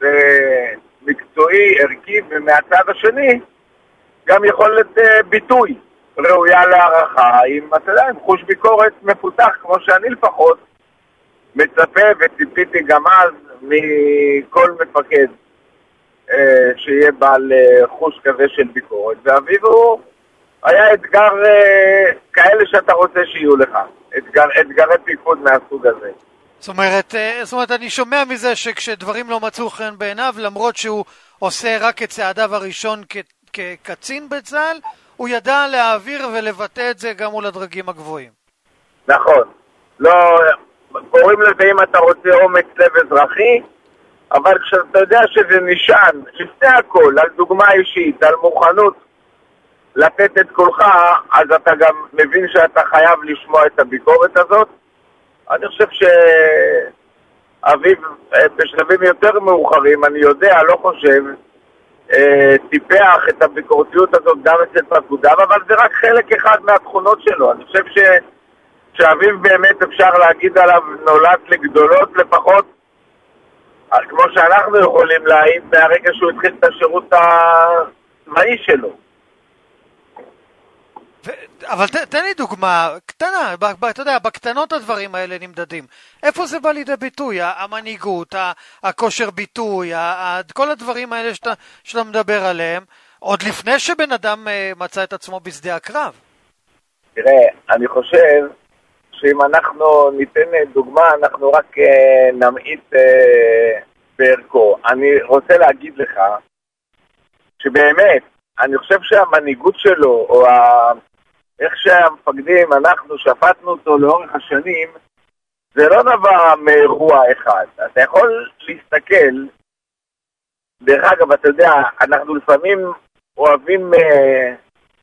מקצועי, ערכי, ומהצד השני גם יכולת ביטוי. ראויה להערכה, עם, אתה יודע, עם חוש ביקורת מפותח, כמו שאני לפחות מצפה וציפיתי גם אז מכל מפקד אה, שיהיה בעל אה, חוש כזה של ביקורת. ואביב הוא היה אתגר אה, כאלה שאתה רוצה שיהיו לך, אתגר, אתגרי פיקוד מהסוג הזה. זאת אומרת, אה, זאת אומרת, אני שומע מזה שכשדברים לא מצאו חן בעיניו, למרות שהוא עושה רק את צעדיו הראשון כ- כקצין בצה"ל, הוא ידע להעביר ולבטא את זה גם מול הדרגים הגבוהים. נכון. לא, קוראים לזה אם אתה רוצה אומץ לב אזרחי, אבל כשאתה יודע שזה נשען, לפני הכל, על דוגמה אישית, על מוכנות לתת את קולך, אז אתה גם מבין שאתה חייב לשמוע את הביקורת הזאת. אני חושב שאביב בשלבים יותר מאוחרים, אני יודע, לא חושב, טיפח את הביקורתיות הזאת גם אצל פקודיו, אבל זה רק חלק אחד מהתכונות שלו. אני חושב ש... שאביב באמת אפשר להגיד עליו נולד לגדולות, לפחות כמו שאנחנו יכולים להעיד מהרגע שהוא התחיל את השירות הצבאי שלו. ו... אבל ת, תן לי דוגמה קטנה, ב, ב, אתה יודע, בקטנות הדברים האלה נמדדים. איפה זה בא לידי ביטוי? המנהיגות, הכושר ביטוי, כל הדברים האלה שאתה, שאתה מדבר עליהם, עוד לפני שבן אדם מצא את עצמו בשדה הקרב. תראה, אני חושב שאם אנחנו ניתן דוגמה, אנחנו רק נמעיט בערכו. אני רוצה להגיד לך שבאמת, אני חושב שהמנהיגות שלו, או ה... איך שהמפקדים, אנחנו שפטנו אותו לאורך השנים, זה לא נבע מאירוע אחד. אתה יכול להסתכל, דרך אגב, אתה יודע, אנחנו לפעמים אוהבים אה,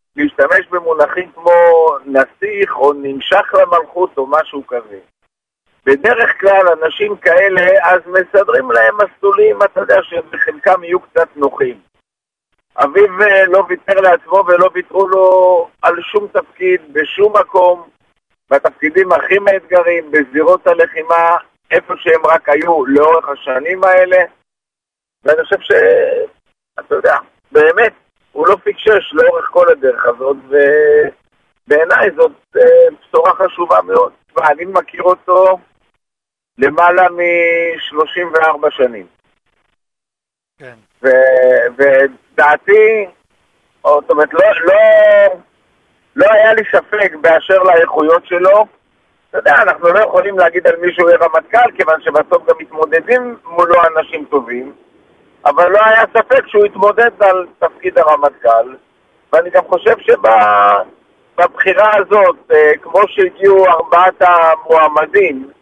להשתמש במונחים כמו נסיך או נמשך למלכות או משהו כזה. בדרך כלל אנשים כאלה, אז מסדרים להם מסלולים, אתה יודע שבחלקם יהיו קצת נוחים. אביב לא ויתר לעצמו ולא ויתרו לו על שום תפקיד, בשום מקום, בתפקידים הכי מאתגרים, בזירות הלחימה, איפה שהם רק היו לאורך השנים האלה. ואני חושב ש... אתה יודע, באמת, הוא לא פיקשש לאורך כל הדרך הזאת, ובעיניי זאת בשורה חשובה מאוד. ואני מכיר אותו למעלה מ-שלושים וארבע שנים. כן. ו- ודעתי, או, זאת אומרת, לא, לא, לא היה לי ספק באשר לאיכויות שלו. אתה יודע, אנחנו לא יכולים להגיד על מישהו יהיה רמטכ"ל, כיוון שבסוף גם מתמודדים מולו אנשים טובים, אבל לא היה ספק שהוא יתמודד על תפקיד הרמטכ"ל, ואני גם חושב שבבחירה הזאת, כמו שהגיעו ארבעת המועמדים,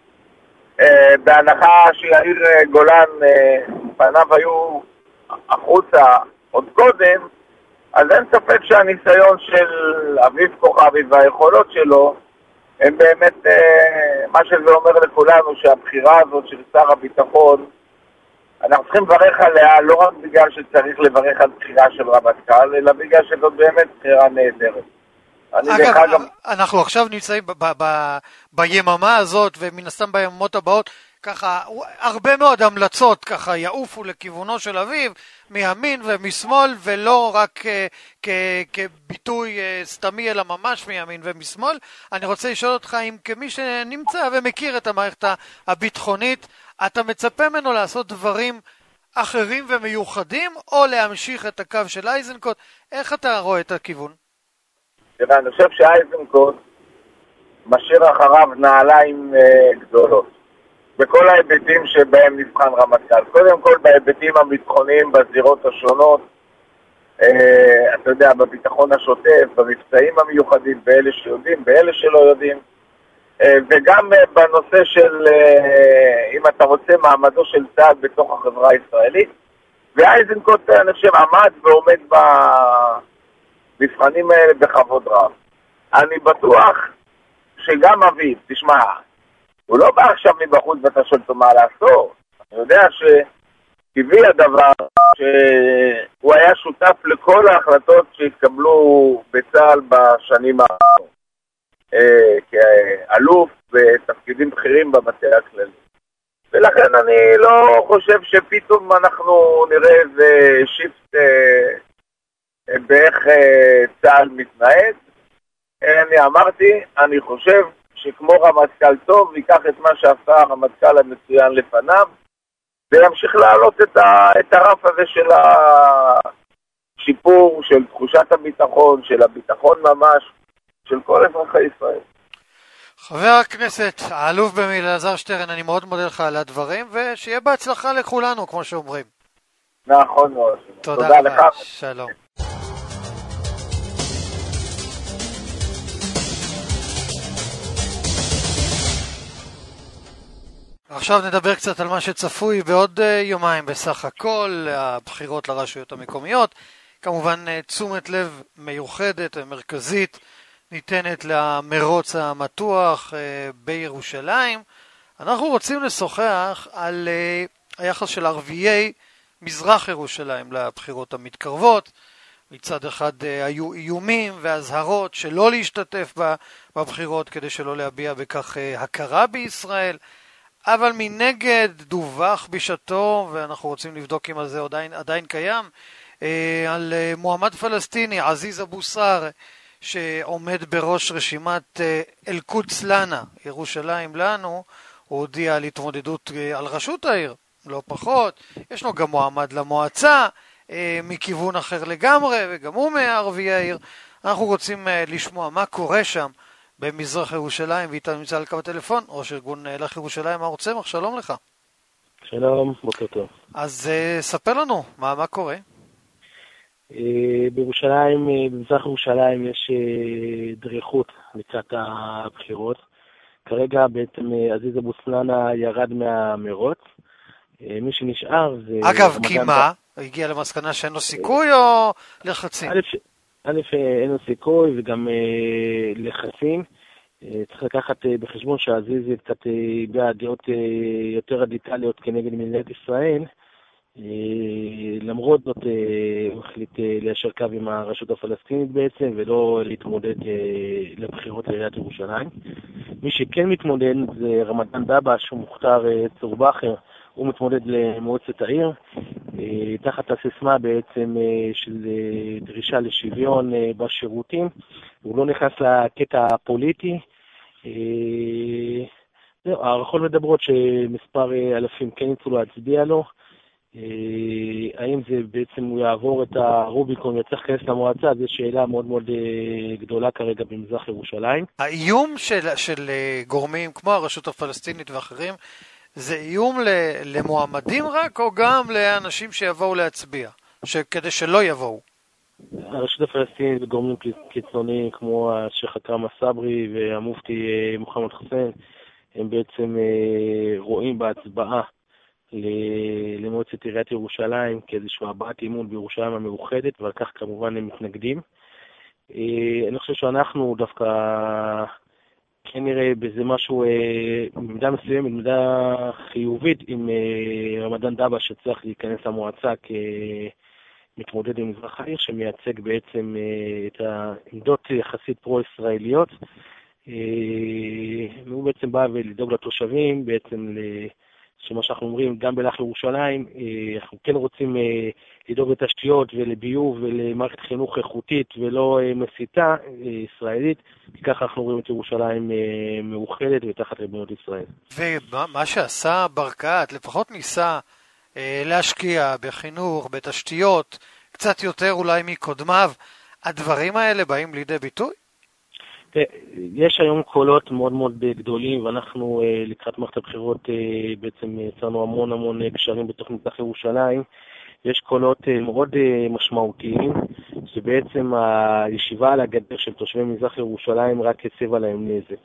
בהנחה שיאיר גולן פניו היו החוצה עוד קודם, אז אין ספק שהניסיון של אביב כוכבי והיכולות שלו הם באמת, מה שזה אומר לכולנו, שהבחירה הזאת של שר הביטחון, אנחנו צריכים לברך עליה לא רק בגלל שצריך לברך על בחירה של רמטכ"ל, אלא בגלל שזאת באמת בחירה נהדרת. אגב, אגב, אנחנו עכשיו נמצאים ב- ב- ב- ביממה הזאת, ומן הסתם ביממות הבאות, ככה, הרבה מאוד המלצות ככה יעופו לכיוונו של אביב, מימין ומשמאל, ולא רק כ- כביטוי סתמי, אלא ממש מימין ומשמאל. אני רוצה לשאול אותך אם כמי שנמצא ומכיר את המערכת הביטחונית, אתה מצפה ממנו לעשות דברים אחרים ומיוחדים, או להמשיך את הקו של אייזנקוט? איך אתה רואה את הכיוון? תראה, אני חושב שאייזנקוט משאיר אחריו נעליים אה, גדולות. בכל ההיבטים שבהם נבחן רמטכ"ל. קודם כל בהיבטים הביטחוניים בזירות השונות, אה, אתה יודע, בביטחון השוטף, במבצעים המיוחדים, באלה שיודעים, באלה שלא יודעים, אה, וגם אה, בנושא של, אה, אם אתה רוצה, מעמדו של צה"ל בתוך החברה הישראלית. ואייזנקוט, אני חושב, עמד ועומד ב... מבחנים האלה בכבוד רב. אני בטוח שגם אביב, תשמע, הוא לא בא עכשיו מבחוץ ואתה שואל אותו מה לעשות. אני יודע שטבעי הדבר שהוא היה שותף לכל ההחלטות שהתקבלו בצה"ל בשנים האחרונות. כאלוף בתפקידים בכירים במטה הכללי. ולכן אני לא חושב שפתאום אנחנו נראה איזה שיפט באיך צה"ל מתנהג. אני אמרתי, אני חושב שכמו רמטכ"ל טוב, ייקח את מה שעשה הרמטכ"ל המצוין לפניו, וימשיך להעלות את, ה, את הרף הזה של השיפור, של תחושת הביטחון, של הביטחון ממש, של כל אזרחי ישראל. חבר הכנסת, האלוף במיל' אלעזר שטרן, אני מאוד מודה לך על הדברים, ושיהיה בהצלחה לכולנו, כמו שאומרים. נכון מאוד. תודה, תודה לך. שלום. עכשיו נדבר קצת על מה שצפוי בעוד יומיים בסך הכל, הבחירות לרשויות המקומיות. כמובן תשומת לב מיוחדת ומרכזית ניתנת למרוץ המתוח בירושלים. אנחנו רוצים לשוחח על היחס של ערביי מזרח ירושלים לבחירות המתקרבות. מצד אחד היו איומים והזהרות שלא להשתתף בבחירות כדי שלא להביע בכך הכרה בישראל, אבל מנגד דווח בשעתו, ואנחנו רוצים לבדוק אם על זה עדיין, עדיין קיים, על מועמד פלסטיני, עזיז אבו סער, שעומד בראש רשימת אל-קודס לנה, ירושלים לנו. הוא הודיע על התמודדות על ראשות העיר, לא פחות. יש לו גם מועמד למועצה, מכיוון אחר לגמרי, וגם הוא מערביי העיר. אנחנו רוצים לשמוע מה קורה שם במזרח ירושלים, ואיתנו נמצא על קו הטלפון, ראש ארגון לך ירושלים, מאור צמח, שלום לך. שלום, בוקר טוב. אז uh, ספר לנו, מה, מה קורה? Uh, בירושלים, uh, במזרח ירושלים יש uh, דריכות לקראת הבחירות. כרגע בעצם uh, עזיז אבו סנאנה ירד מהמרוץ. Uh, מי שנשאר זה... אגב, כי מה? הוא הגיע למסקנה שאין לו סיכוי או לחצים? א', א' אין לו סיכוי וגם uh, לחצים. צריך לקחת בחשבון שהזיזי קצת הביע דעות יותר רדיקליות כנגד מדינת ישראל, למרות זאת הוא החליט ליישר קו עם הרשות הפלסטינית בעצם, ולא להתמודד לבחירות לעיריית ירושלים. מי שכן מתמודד זה רמדאן דבש, שהוא מוכתר צור בכר, הוא מתמודד למועצת העיר, תחת הסיסמה בעצם של דרישה לשוויון בשירותים. הוא לא נכנס לקטע הפוליטי. הערכות מדברות שמספר אלפים כן יצאו להצביע לו. האם זה בעצם הוא יעבור את הרוביקון ויצטרך להיכנס למועצה, זו שאלה מאוד מאוד גדולה כרגע במזרח ירושלים. האיום של, של גורמים כמו הרשות הפלסטינית ואחרים, זה איום למועמדים רק, או גם לאנשים שיבואו להצביע, כדי שלא יבואו? הרשות הפלסטינית וגורמים קיצוניים כמו השייח אכרם א-סברי והמופתי מוחמד חוסיין, הם בעצם רואים בהצבעה למועצת עיריית ירושלים כאיזושהי הבעת אימון בירושלים המאוחדת, ועל כך כמובן הם מתנגדים. אני חושב שאנחנו דווקא כן נראה בזה משהו במידה מסוימת, במידה חיובית, עם רמדאן דבש שצריך להיכנס למועצה כמתמודד עם מזרח העיר, שמייצג בעצם את העמדות יחסית פרו-ישראליות. והוא בעצם בא ולדאוג לתושבים, בעצם שמה שאנחנו אומרים, גם בלח ירושלים, אנחנו כן רוצים לדאוג לתשתיות ולביוב ולמערכת חינוך איכותית ולא מסיתה ישראלית, כי ככה אנחנו רואים את ירושלים מאוחדת ותחת ריבונות ישראל. ומה שעשה ברקת, לפחות ניסה להשקיע בחינוך, בתשתיות, קצת יותר אולי מקודמיו, הדברים האלה באים לידי ביטוי? יש היום קולות מאוד מאוד גדולים, ואנחנו לקראת מערכת הבחירות בעצם יצרנו המון המון קשרים בתוך מזרח ירושלים. יש קולות מאוד משמעותיים, שבעצם הישיבה על הגדר של תושבי מזרח ירושלים רק הסבה להם נזק.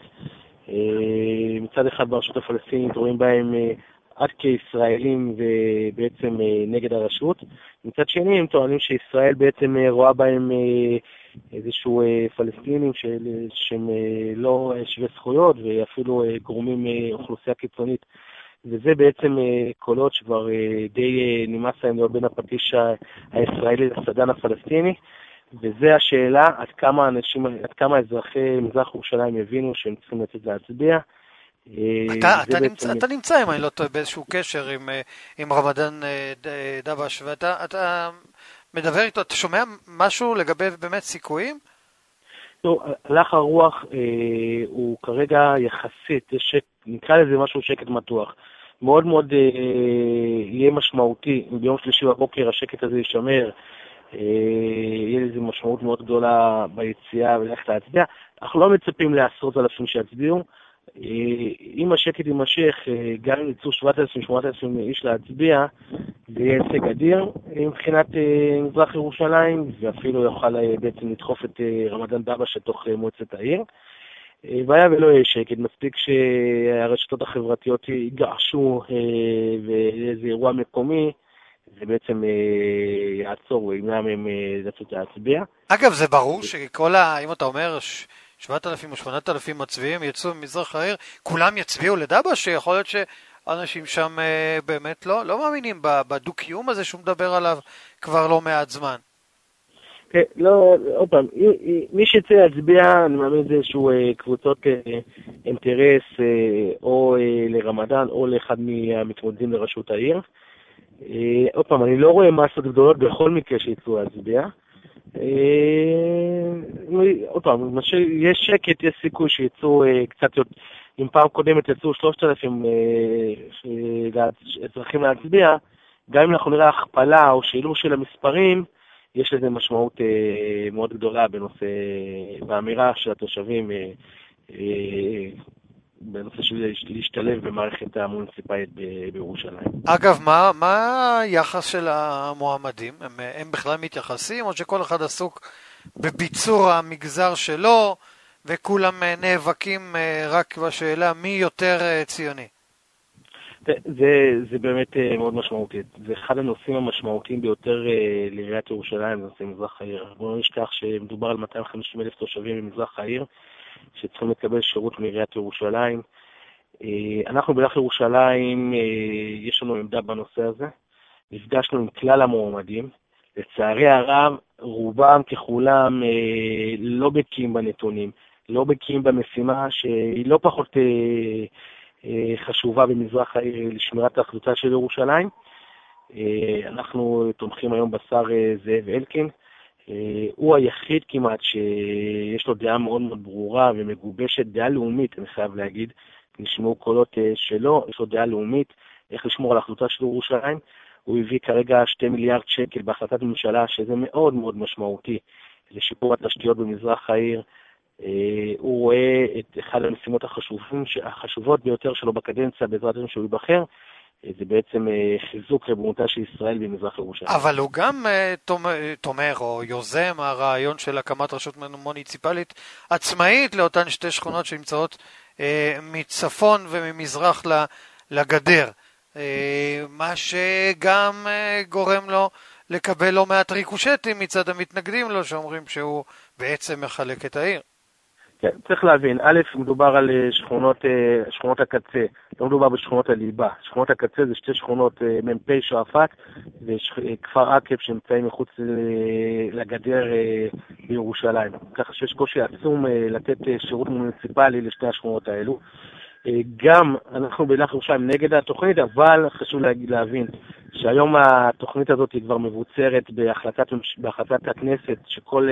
מצד אחד ברשות הפלסטינית רואים בהם עד כישראלים ובעצם נגד הרשות. מצד שני הם טוענים שישראל בעצם רואה בהם איזשהו פלסטינים שהם לא שווה זכויות ואפילו גורמים אוכלוסייה קיצונית. וזה בעצם קולות שכבר די נמאס להם להיות בין הפטיש הישראלי לסדן הפלסטיני. וזה השאלה עד כמה אנשים, עד כמה אזרחי מזרח ירושלים הבינו שהם צריכים לצאת להצביע. אתה, אתה, נמצא, אתה נמצא, אם אני לא טועה, באיזשהו קשר עם, עם רמדאן דבש, ואתה אתה מדבר איתו, אתה שומע משהו לגבי באמת סיכויים? לא, הלך הרוח אה, הוא כרגע יחסית, שק, נקרא לזה משהו שקט מתוח. מאוד מאוד אה, יהיה משמעותי, אם ביום שלישי בבוקר השקט הזה יישמר, אה, יהיה לזה משמעות מאוד גדולה ביציאה וללכת להצביע. אנחנו לא מצפים לעשרות אלפים שיצביעו, אם השקט יימשך, גם אם יצאו שבעת אלפים שמונה אלפים איש להצביע, זה יהיה הישג אדיר מבחינת מזרח ירושלים, ואפילו יוכל בעצם לדחוף את רמדאן דבש לתוך מועצת העיר. והיה ולא יהיה שקט, מספיק שהרשתות החברתיות יגעשו ואיזה אירוע מקומי, זה בעצם יעצור וימנע מהם לצאת להצביע. אגב, זה ברור שכל ה... אם אתה אומר שבעת אלפים או שמונת אלפים מצביעים יצאו ממזרח העיר, כולם יצביעו לדבש, שיכול להיות שאנשים שם באמת לא, לא מאמינים בדו-קיום הזה שהוא מדבר עליו כבר לא מעט זמן. לא, עוד פעם, מי שיצא להצביע, אני מאמין זה איזשהו קבוצות אינטרס או לרמדאן או לאחד מהמתמודדים לראשות העיר. עוד פעם, אני לא רואה מסות גדולות בכל מקרה שיצאו להצביע. עוד פעם, יש שקט, יש סיכוי שיצאו קצת יותר, אם פעם קודמת יצאו שלושת אלפים אזרחים להצביע, גם אם אנחנו נראה הכפלה או שילוב של המספרים, יש לזה משמעות מאוד גדולה בנושא, באמירה של התושבים, בנושא של להשתלב במערכת המוניציפלית בירושלים. אגב, מה, מה היחס של המועמדים? הם, הם בכלל מתייחסים, או שכל אחד עסוק בביצור המגזר שלו, וכולם נאבקים רק בשאלה מי יותר ציוני? זה, זה באמת מאוד משמעותי. זה אחד הנושאים המשמעותיים ביותר לעיריית ירושלים, זה נושא מזרח העיר. בואו נשכח שמדובר על מאתיים וחמישים אלף תושבים במזרח העיר, שצריכים לקבל שירות מעיריית ירושלים. אנחנו בלך ירושלים, יש לנו עמדה בנושא הזה, נפגשנו עם כלל המועמדים, לצערי הרב, רובם ככולם לא בקיאים בנתונים, לא בקיאים במשימה שהיא לא פחות חשובה במזרח העיר לשמירת האחדותה של ירושלים. אנחנו תומכים היום בשר זאב אלקין, הוא היחיד כמעט שיש לו דעה מאוד מאוד ברורה ומגובשת, דעה לאומית, אני חייב להגיד, נשמעו קולות שלו, יש לו דעה לאומית, איך לשמור על האחדותה של ירושלים. הוא הביא כרגע שתי מיליארד שקל בהחלטת ממשלה, שזה מאוד מאוד משמעותי לשיפור התשתיות במזרח העיר. הוא רואה את אחד המשימות החשובים, החשובות ביותר שלו בקדנציה, בעזרת השם שהוא ייבחר, זה בעצם חיזוק ריבונותה של ישראל במזרח ירושלים. אבל הוא גם תומך או יוזם הרעיון של הקמת רשות מוניציפלית עצמאית לאותן שתי שכונות שנמצאות מצפון וממזרח לגדר. מה שגם גורם לו לקבל לא מעט ריקושטים מצד המתנגדים לו, שאומרים שהוא בעצם מחלק את העיר. כן, צריך להבין, א', מדובר על שכונות, שכונות הקצה, לא מדובר בשכונות הליבה. שכונות הקצה זה שתי שכונות מ"פ שועפאט וכפר עקב שנמצאים מחוץ לגדר בירושלים. ככה שיש קושי עצום לתת שירות מוניציפלי לשתי השכונות האלו. גם אנחנו בלך ירושלים נגד התוכנית, אבל חשוב להבין שהיום התוכנית הזאת היא כבר מבוצרת בהחלטת, בהחלטת הכנסת, שכל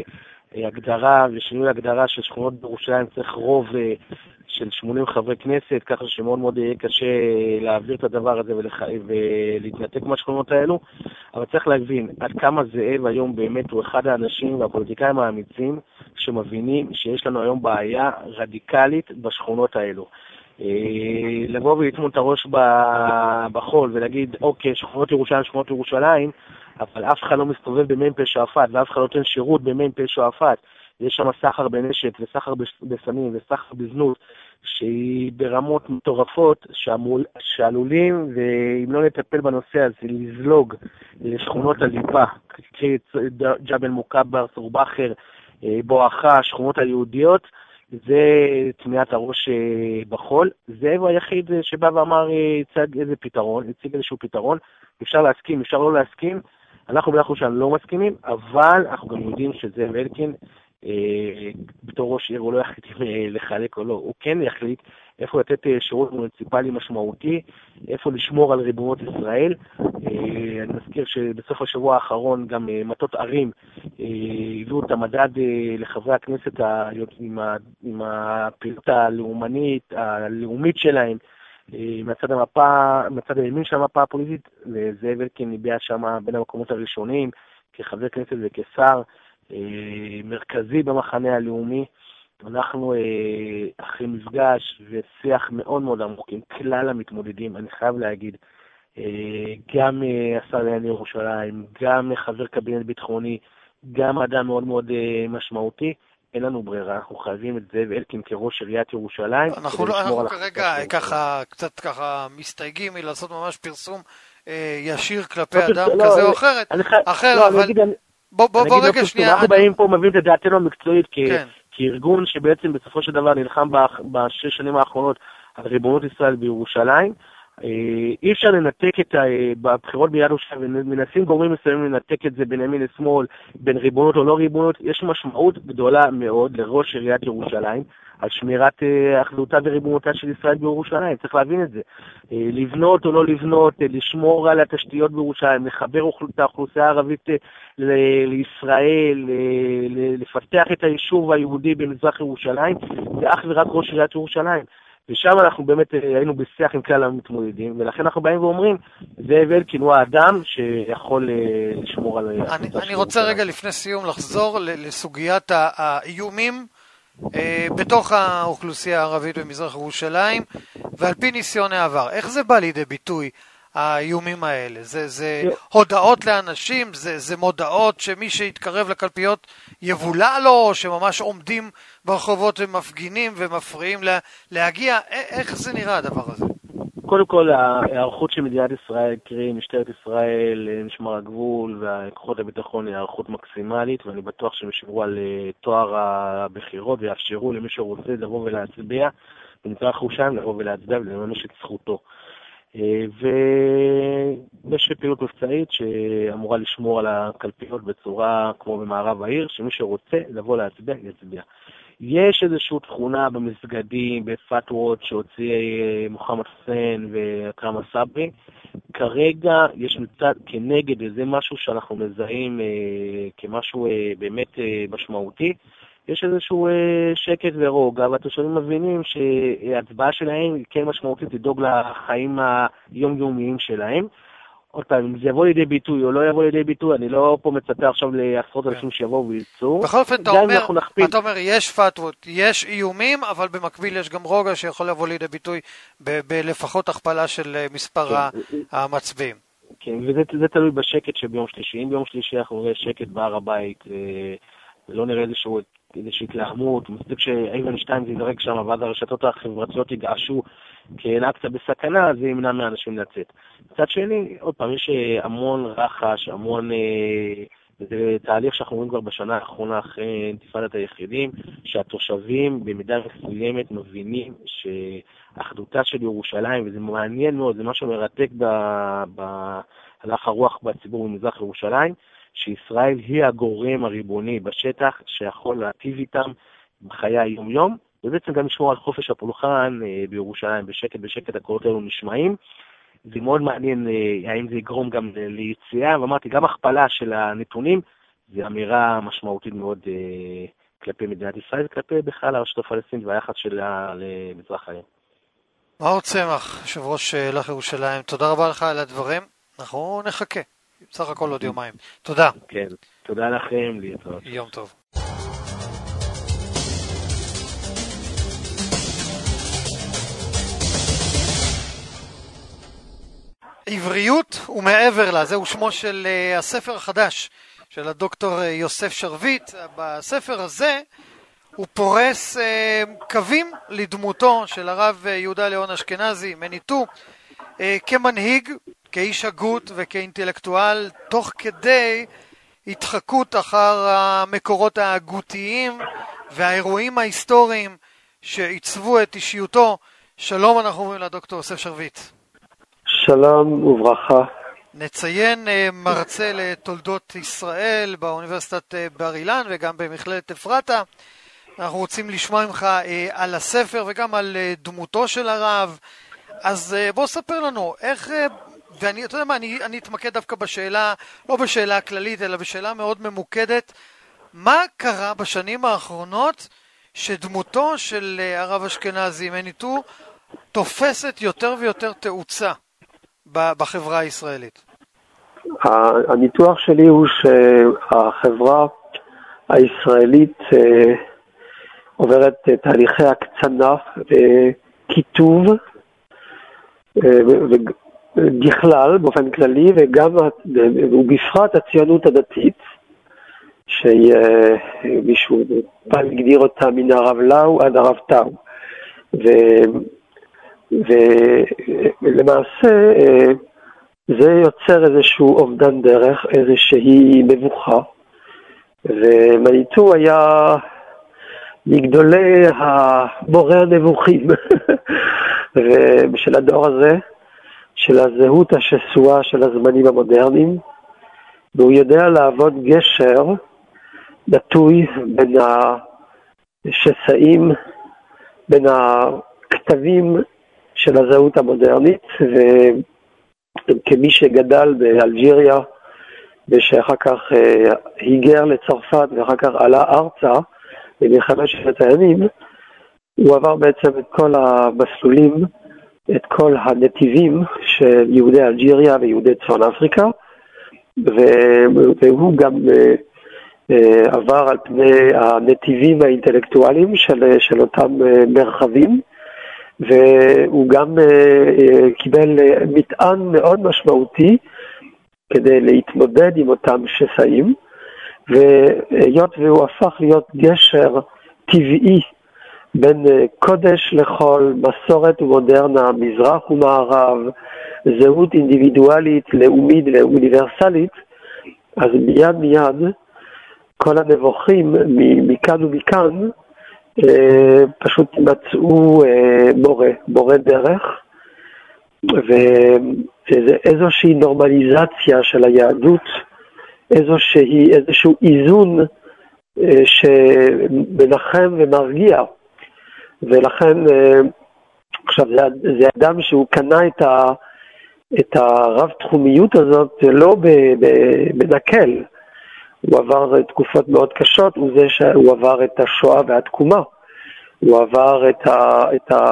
הגדרה ושינוי הגדרה של שכונות בירושלים צריך רוב של שמונים חברי כנסת, ככה שמאוד מאוד יהיה קשה להעביר את הדבר הזה ולח... ולהתנתק מהשכונות האלו. אבל צריך להבין עד כמה זאב היום באמת הוא אחד האנשים והפוליטיקאים האמיצים שמבינים שיש לנו היום בעיה רדיקלית בשכונות האלו. לבוא ולטמון את הראש בחול ולהגיד אוקיי, שכונות ירושלים, שכונות ירושלים, אבל אף אחד לא מסתובב במ"פ שועפאט ואף אחד לא נותן שירות במ"פ שועפאט. יש שם סחר בנשק וסחר בסמים וסחר בזנות שהיא ברמות מטורפות שעמול, שעלולים, ואם לא נטפל בנושא הזה, לזלוג לשכונות הליבה, קרי ג'בל מוקבר, סורבחר, בואכה, שכונות היהודיות, זה תמיית הראש בחול. זה הוא היחיד שבא ואמר, יצג איזה פתרון, יציג איזשהו פתרון, אפשר להסכים, אפשר לא להסכים, אנחנו בלך ירושלים לא מסכימים, אבל אנחנו גם יודעים שזאב אלקין, בתור ראש עיר הוא לא יחליט לחלק או לא, הוא כן יחליט איפה לתת שירות מוניציפלי משמעותי, איפה לשמור על ריבונות ישראל. אני מזכיר שבסוף השבוע האחרון גם מטות ערים הביאו את המדד לחברי הכנסת עם הפעילות הלאומנית, הלאומית שלהם, מצד המפה, מצד הימין של המפה הפוליטית, וזאב אלקין הביע שם בין המקומות הראשונים כחבר כנסת וכשר מרכזי במחנה הלאומי. אנחנו אחרי מפגש ושיח מאוד מאוד עמוק עם כלל המתמודדים, אני חייב להגיד, גם השר לענייני ירושלים, גם חבר קבינט ביטחוני, גם אדם מאוד מאוד משמעותי, אין לנו ברירה, אנחנו חייבים את זאב אלקין כראש עיריית ירושלים. אנחנו, לא, אנחנו כרגע ככה, קצת ככה מסתייגים מלעשות ממש פרסום ישיר כלפי אדם לא, כזה לא, או אחרת, אני, אחר, לא, אבל... אני אגיד, בוא, בוא, בוא רגע שנייה. אנחנו באים פה מביאים את דעתנו המקצועית כן. כארגון שבעצם בסופו של דבר נלחם בשש שנים האחרונות על ריבונות ישראל בירושלים. אי אפשר לנתק את הבחירות ביד ירושלים, ומנסים גורמים מסוימים לנתק את זה בין ימין לשמאל, בין ריבונות או לא ריבונות. יש משמעות גדולה מאוד לראש עיריית ירושלים על שמירת אחדותה וריבונותה של ישראל בירושלים, צריך להבין את זה. לבנות או לא לבנות, לשמור על התשתיות בירושלים, לחבר את האוכלוסייה הערבית לישראל, לפתח את היישוב היהודי במזרח ירושלים, זה אך ורק ראש עיריית ירושלים. ושם אנחנו באמת היינו בשיח עם כלל המתמודדים, ולכן אנחנו באים ואומרים, זאב אלקין הוא האדם שיכול לשמור על... אני, אני רוצה רגע לפני סיום לחזור לסוגיית האיומים בתוך האוכלוסייה הערבית במזרח ירושלים, ועל פי ניסיון העבר. איך זה בא לידי ביטוי, האיומים האלה? זה, זה הודעות לאנשים, זה, זה מודעות שמי שיתקרב לקלפיות יבולע לו, או שממש עומדים ברחובות ומפגינים ומפריעים לה, להגיע? איך זה נראה הדבר הזה? קודם כל, ההיערכות של מדינת ישראל, קרי משטרת ישראל, משמר הגבול והכוחות הביטחון היא היערכות מקסימלית, ואני בטוח שהם ישמרו על תואר הבחירות ויאפשרו למי שרוצה לבוא ולהצביע, במזרח ירושלים לבוא ולהצביע ולממש את זכותו. ויש פעילות מבצעית שאמורה לשמור על הקלפיות בצורה כמו במערב העיר, שמי שרוצה לבוא להצביע, יצביע. יש איזושהי תכונה במסגדים, בפתוות שהוציא מוחמד חוסיין ואכרם סברי. כרגע יש מצד כנגד איזה משהו שאנחנו מזהים אה, כמשהו אה, באמת אה, משמעותי. יש איזשהו אה, שקט ורוגע, והתושבים מבינים שההצבעה שלהם היא כן משמעותית לדאוג לחיים היומיומיים שלהם. עוד פעם, אם זה יבוא לידי ביטוי או לא יבוא לידי ביטוי, אני לא פה מצפה עכשיו לעשרות אנשים שיבואו וייצאו. בכל אופן, אתה אומר, אתה אומר, יש פתוות, יש איומים, אבל במקביל יש גם רוגע שיכול לבוא לידי ביטוי בלפחות הכפלה של מספר המצביעים. כן, וזה תלוי בשקט שביום שלישי. אם ביום שלישי אנחנו נראה שקט בהר הבית, ולא נראה איזשהו איזושהי התלהמות, מספיק שאיינשטיין זה ידרג שם, ואז הרשתות החברתיות יגעשו כאל-אקצא בסכנה, זה ימנע מאנשים לצאת. מצד שני, עוד פעם, יש המון רחש, המון, זה תהליך שאנחנו רואים כבר בשנה האחרונה אחרי אינתיפאדת היחידים, שהתושבים במידה מסוימת מבינים שאחדותה של ירושלים, וזה מעניין מאוד, זה משהו מרתק בהלך הרוח בציבור במזרח ירושלים, שישראל היא הגורם הריבוני בשטח שיכול להטיב איתם בחיי היום-יום, ובעצם גם לשמור על חופש הפולחן בירושלים, בשקט בשקט הקולות האלו נשמעים. זה מאוד מעניין האם זה יגרום גם ליציאה, ואמרתי, גם הכפלה של הנתונים, זה אמירה משמעותית מאוד כלפי מדינת ישראל, כלפי בכלל הרשות הפלסטינית והיחס שלה למזרח העיר. מאור צמח, יושב ראש הלך ירושלים, תודה רבה לך על הדברים, אנחנו נחכה. בסך הכל עוד יומיים. תודה. כן, תודה לכם, להתראות. יום טוב. עבריות ומעבר לה, זהו שמו של uh, הספר החדש של הדוקטור uh, יוסף שרביט. בספר הזה הוא פורס uh, קווים לדמותו של הרב uh, יהודה ליאון אשכנזי, מניטו, uh, כמנהיג, כאיש הגות וכאינטלקטואל, תוך כדי התחקות אחר המקורות ההגותיים והאירועים ההיסטוריים שעיצבו את אישיותו. שלום, אנחנו אומרים לדוקטור יוסף שרביט. שלום וברכה. נציין מרצה לתולדות ישראל באוניברסיטת בר אילן וגם במכללת אפרתה. אנחנו רוצים לשמוע ממך על הספר וגם על דמותו של הרב. אז בוא ספר לנו, איך, ואני, אתה יודע מה, אני, אני אתמקד דווקא בשאלה, לא בשאלה הכללית, אלא בשאלה מאוד ממוקדת, מה קרה בשנים האחרונות שדמותו של הרב אשכנזי מניטו תופסת יותר ויותר תאוצה בחברה הישראלית? הניתוח שלי הוא שהחברה הישראלית עוברת תהליכי הקצנה וכיתוב בכלל, באופן כללי, וגם ובפרט הציונות הדתית, שמישהו פעם הגדיר אותה מן הרב לאו עד הרב טאו. ולמעשה זה יוצר איזשהו אובדן דרך, איזושהי מבוכה, ומניטו היה מגדולי המורה הנבוכים ושל הדור הזה, של הזהות השסועה של הזמנים המודרניים, והוא יודע לעבוד גשר נטוי בין השסעים, בין הכתבים של הזהות המודרנית, וכמי שגדל באלג'יריה ושאחר כך היגר לצרפת ואחר כך עלה ארצה במלחמת ששת הימים, הוא עבר בעצם את כל המסלולים, את כל הנתיבים של יהודי אלג'יריה ויהודי צפון אפריקה, והוא גם עבר על פני הנתיבים האינטלקטואליים של, של אותם מרחבים, והוא גם קיבל מטען מאוד משמעותי כדי להתמודד עם אותם שסעים, והיות והוא הפך להיות גשר טבעי בין קודש לחול, מסורת ומודרנה, מזרח ומערב, זהות אינדיבידואלית, לאומית ואוניברסלית, אז מיד מיד כל הנבוכים מכאן ומכאן פשוט מצאו מורה, מורה דרך, ואיזושהי נורמליזציה של היהדות, איזושהי, איזשהו איזון שמנחם ומרגיע. ולכן עכשיו זה, זה אדם שהוא קנה את, ה, את הרב תחומיות הזאת לא בנקל, הוא עבר תקופות מאוד קשות, הוא זה שהוא עבר את השואה והתקומה, הוא עבר את, ה, את ה,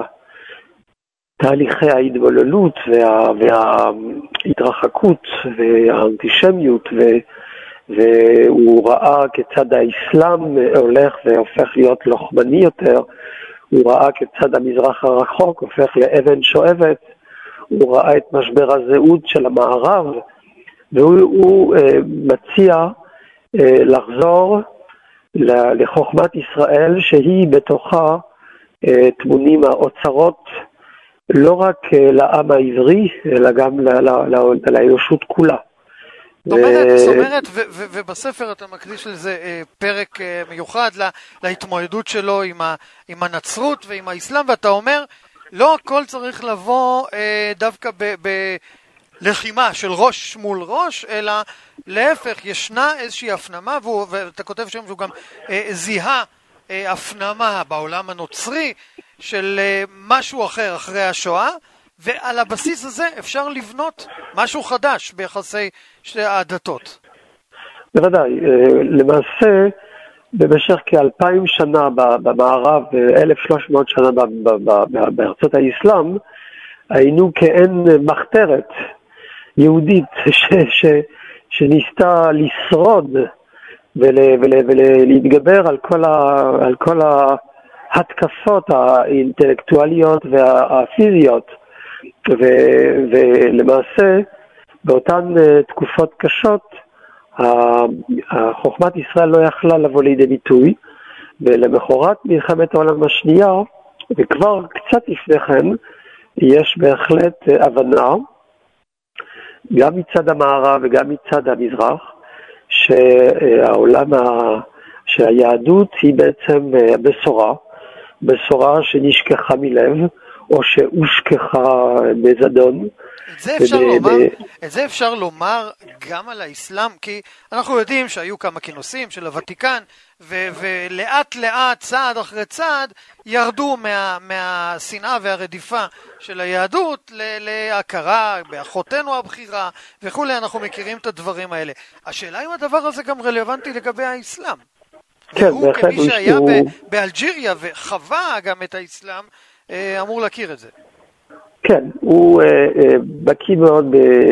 תהליכי ההתבוללות וה, וההתרחקות והאנטישמיות, ו, והוא ראה כיצד האסלאם הולך והופך להיות לוחמני יותר, הוא ראה כיצד המזרח הרחוק הופך לאבן שואבת, הוא ראה את משבר הזהות של המערב, והוא הוא, uh, מציע uh, לחזור לחוכמת ישראל שהיא בתוכה uh, תמונים האוצרות לא רק uh, לעם העברי אלא גם לאנושות כולה. זאת אומרת, זאת אומרת, ובספר אתה מקדיש לזה פרק מיוחד להתמודדות שלו עם הנצרות ועם האסלאם, ואתה אומר, לא הכל צריך לבוא דווקא בלחימה של ראש מול ראש, אלא להפך, ישנה איזושהי הפנמה, ואתה כותב שם שהוא גם זיהה הפנמה בעולם הנוצרי של משהו אחר אחרי השואה, ועל הבסיס הזה אפשר לבנות משהו חדש ביחסי שתי הדתות. בוודאי, למעשה במשך כאלפיים שנה במערב, אלף ושלוש מאות שנה בארצות האסלאם, היינו כאין מחתרת יהודית ש, ש, שניסתה לשרוד ול, ול, ולהתגבר על כל, ה, על כל ההתקפות האינטלקטואליות והפיזיות, ו, ולמעשה באותן תקופות קשות חוכמת ישראל לא יכלה לבוא לידי ביטוי, ולמחרת מלחמת העולם השנייה וכבר קצת לפני כן יש בהחלט הבנה גם מצד המערב וגם מצד המזרח שהעולם שהיהדות היא בעצם בשורה בשורה שנשכחה מלב או שהושכחה בזדון. את זה אפשר לומר, את זה אפשר לומר גם על האסלאם, כי אנחנו יודעים שהיו כמה כינוסים של הוותיקן, ו- ולאט לאט, צעד אחרי צעד, ירדו מה- מהשנאה והרדיפה של היהדות ל- להכרה באחותנו הבחירה וכו'. אנחנו מכירים את הדברים האלה. השאלה אם הדבר הזה גם רלוונטי לגבי האסלאם. כן, והוא כמי שהיה הוא... באלג'יריה וחווה גם את האסלאם, אמור להכיר את זה. כן, הוא בקיא מאוד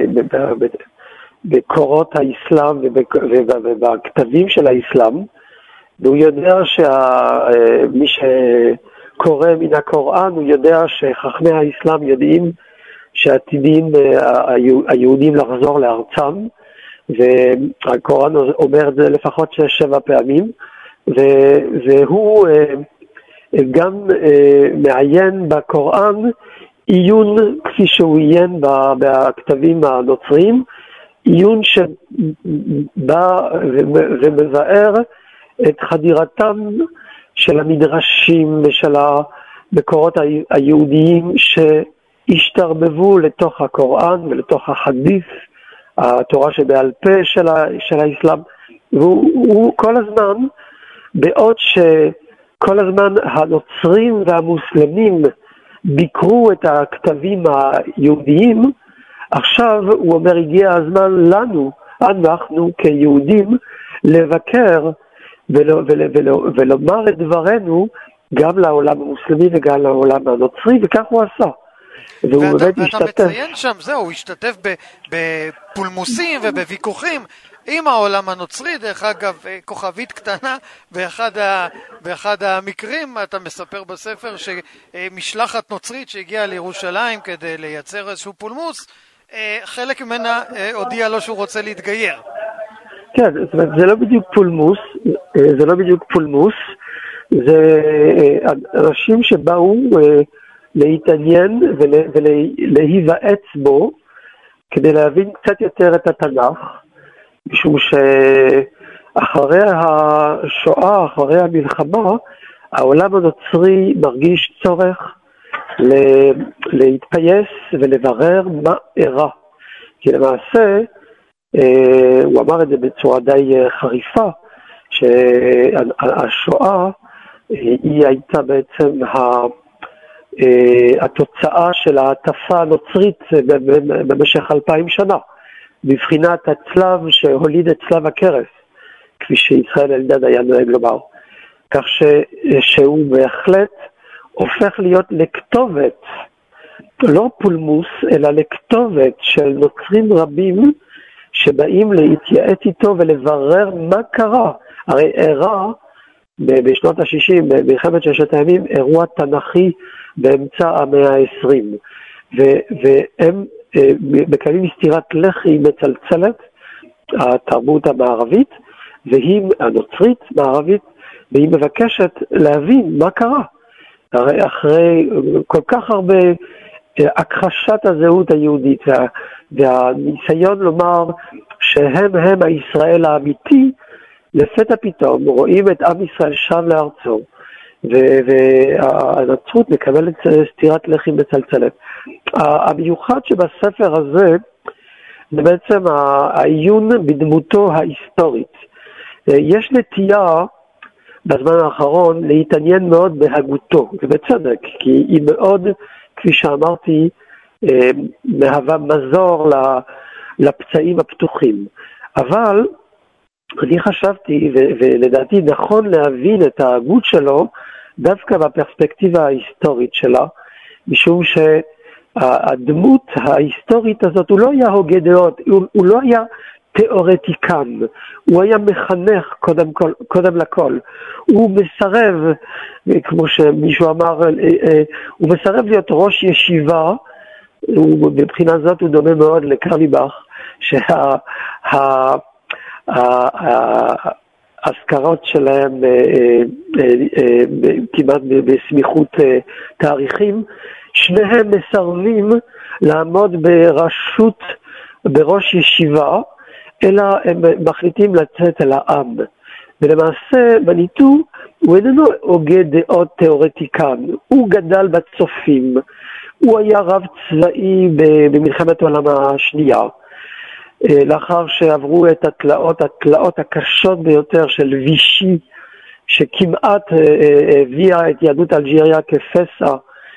בקורות האסלאם ובכתבים של האסלאם, והוא יודע שמי שקורא מן הקוראן, הוא יודע שחכמי האסלאם יודעים שעתידים היהודים לחזור לארצם, והקוראן אומר את זה לפחות שבע פעמים, והוא גם מעיין בקוראן עיון כפי שהוא עיין בכתבים הנוצריים, עיון שבא ומבאר את חדירתם של המדרשים ושל המקורות היהודיים שהשתרבבו לתוך הקוראן ולתוך החדית', התורה שבעל פה של, של האסלאם. והוא כל הזמן, בעוד שכל הזמן הנוצרים והמוסלמים ביקרו את הכתבים היהודיים, עכשיו הוא אומר הגיע הזמן לנו, אנחנו כיהודים, לבקר ולא, ולא, ולא, ולומר את דברנו גם לעולם המוסלמי וגם לעולם הנוצרי, וכך הוא עשה. והוא ואתה, באמת ואתה השתתף. מציין שם, זהו, הוא השתתף בפולמוסים ובוויכוחים עם העולם הנוצרי. דרך אגב, כוכבית קטנה, באחד, ה, באחד המקרים אתה מספר בספר שמשלחת נוצרית שהגיעה לירושלים כדי לייצר איזשהו פולמוס, חלק ממנה הודיע לו שהוא רוצה להתגייר. כן, זאת אומרת, זה לא בדיוק פולמוס, זה לא בדיוק פולמוס, זה אנשים שבאו להתעניין ולהיוועץ בו כדי להבין קצת יותר את התנ"ך, משום שאחרי השואה, אחרי המלחמה, העולם הנוצרי מרגיש צורך להתפייס ולברר מה אירע. כי למעשה, הוא אמר את זה בצורה די חריפה, שהשואה היא הייתה בעצם התוצאה של ההטפה הנוצרית במשך אלפיים שנה, בבחינת הצלב שהוליד את צלב הקרס, כפי שישראל אלדד היה נוהג לומר. כך ש, שהוא בהחלט הופך להיות לכתובת, לא פולמוס, אלא לכתובת של נוצרים רבים שבאים להתייעץ איתו ולברר מה קרה. הרי אירע בשנות ה-שישים, במלחמת ששת הימים, אירוע תנ"כי באמצע המאה ה-עשרים. והם מקיימים סתירת לחי מצלצלת, התרבות המערבית, והיא הנוצרית מערבית, והיא מבקשת להבין מה קרה. הרי אחרי כל כך הרבה הכחשת הזהות היהודית, וה, והניסיון לומר שהם הם הישראל האמיתי, לפתע פתאום רואים את עם ישראל שב לארצו, והנצרות מקבלת סתירת לחי מצלצלת. המיוחד שבספר הזה, זה בעצם העיון בדמותו ההיסטורית. יש נטייה בזמן האחרון להתעניין מאוד בהגותו, ובצדק, כי היא מאוד, כפי שאמרתי, מהווה מזור לפצעים הפתוחים. אבל אני חשבתי, ולדעתי נכון להבין את ההגות שלו, דווקא בפרספקטיבה ההיסטורית שלה, משום שהדמות ההיסטורית הזאת, הוא לא היה הוגה דעות, הוא, הוא לא היה תיאורטיקן, הוא היה מחנך קודם, כל, קודם לכל. הוא מסרב, כמו שמישהו אמר, הוא מסרב להיות ראש ישיבה, ובבחינה זאת הוא דומה מאוד לקרליבך, שההזכרות שלהם כמעט בסמיכות תאריכים, שניהם מסרבים לעמוד בראשות, בראש ישיבה, אלא הם מחליטים לצאת אל העם. ולמעשה מניטו הוא איננו הוגה דעות תיאורטיקן, הוא גדל בצופים, הוא היה רב צבאי במלחמת העולם השנייה, לאחר שעברו את התלאות, התלאות הקשות ביותר של וישי, שכמעט הביאה את יהדות אלג'יריה כפסע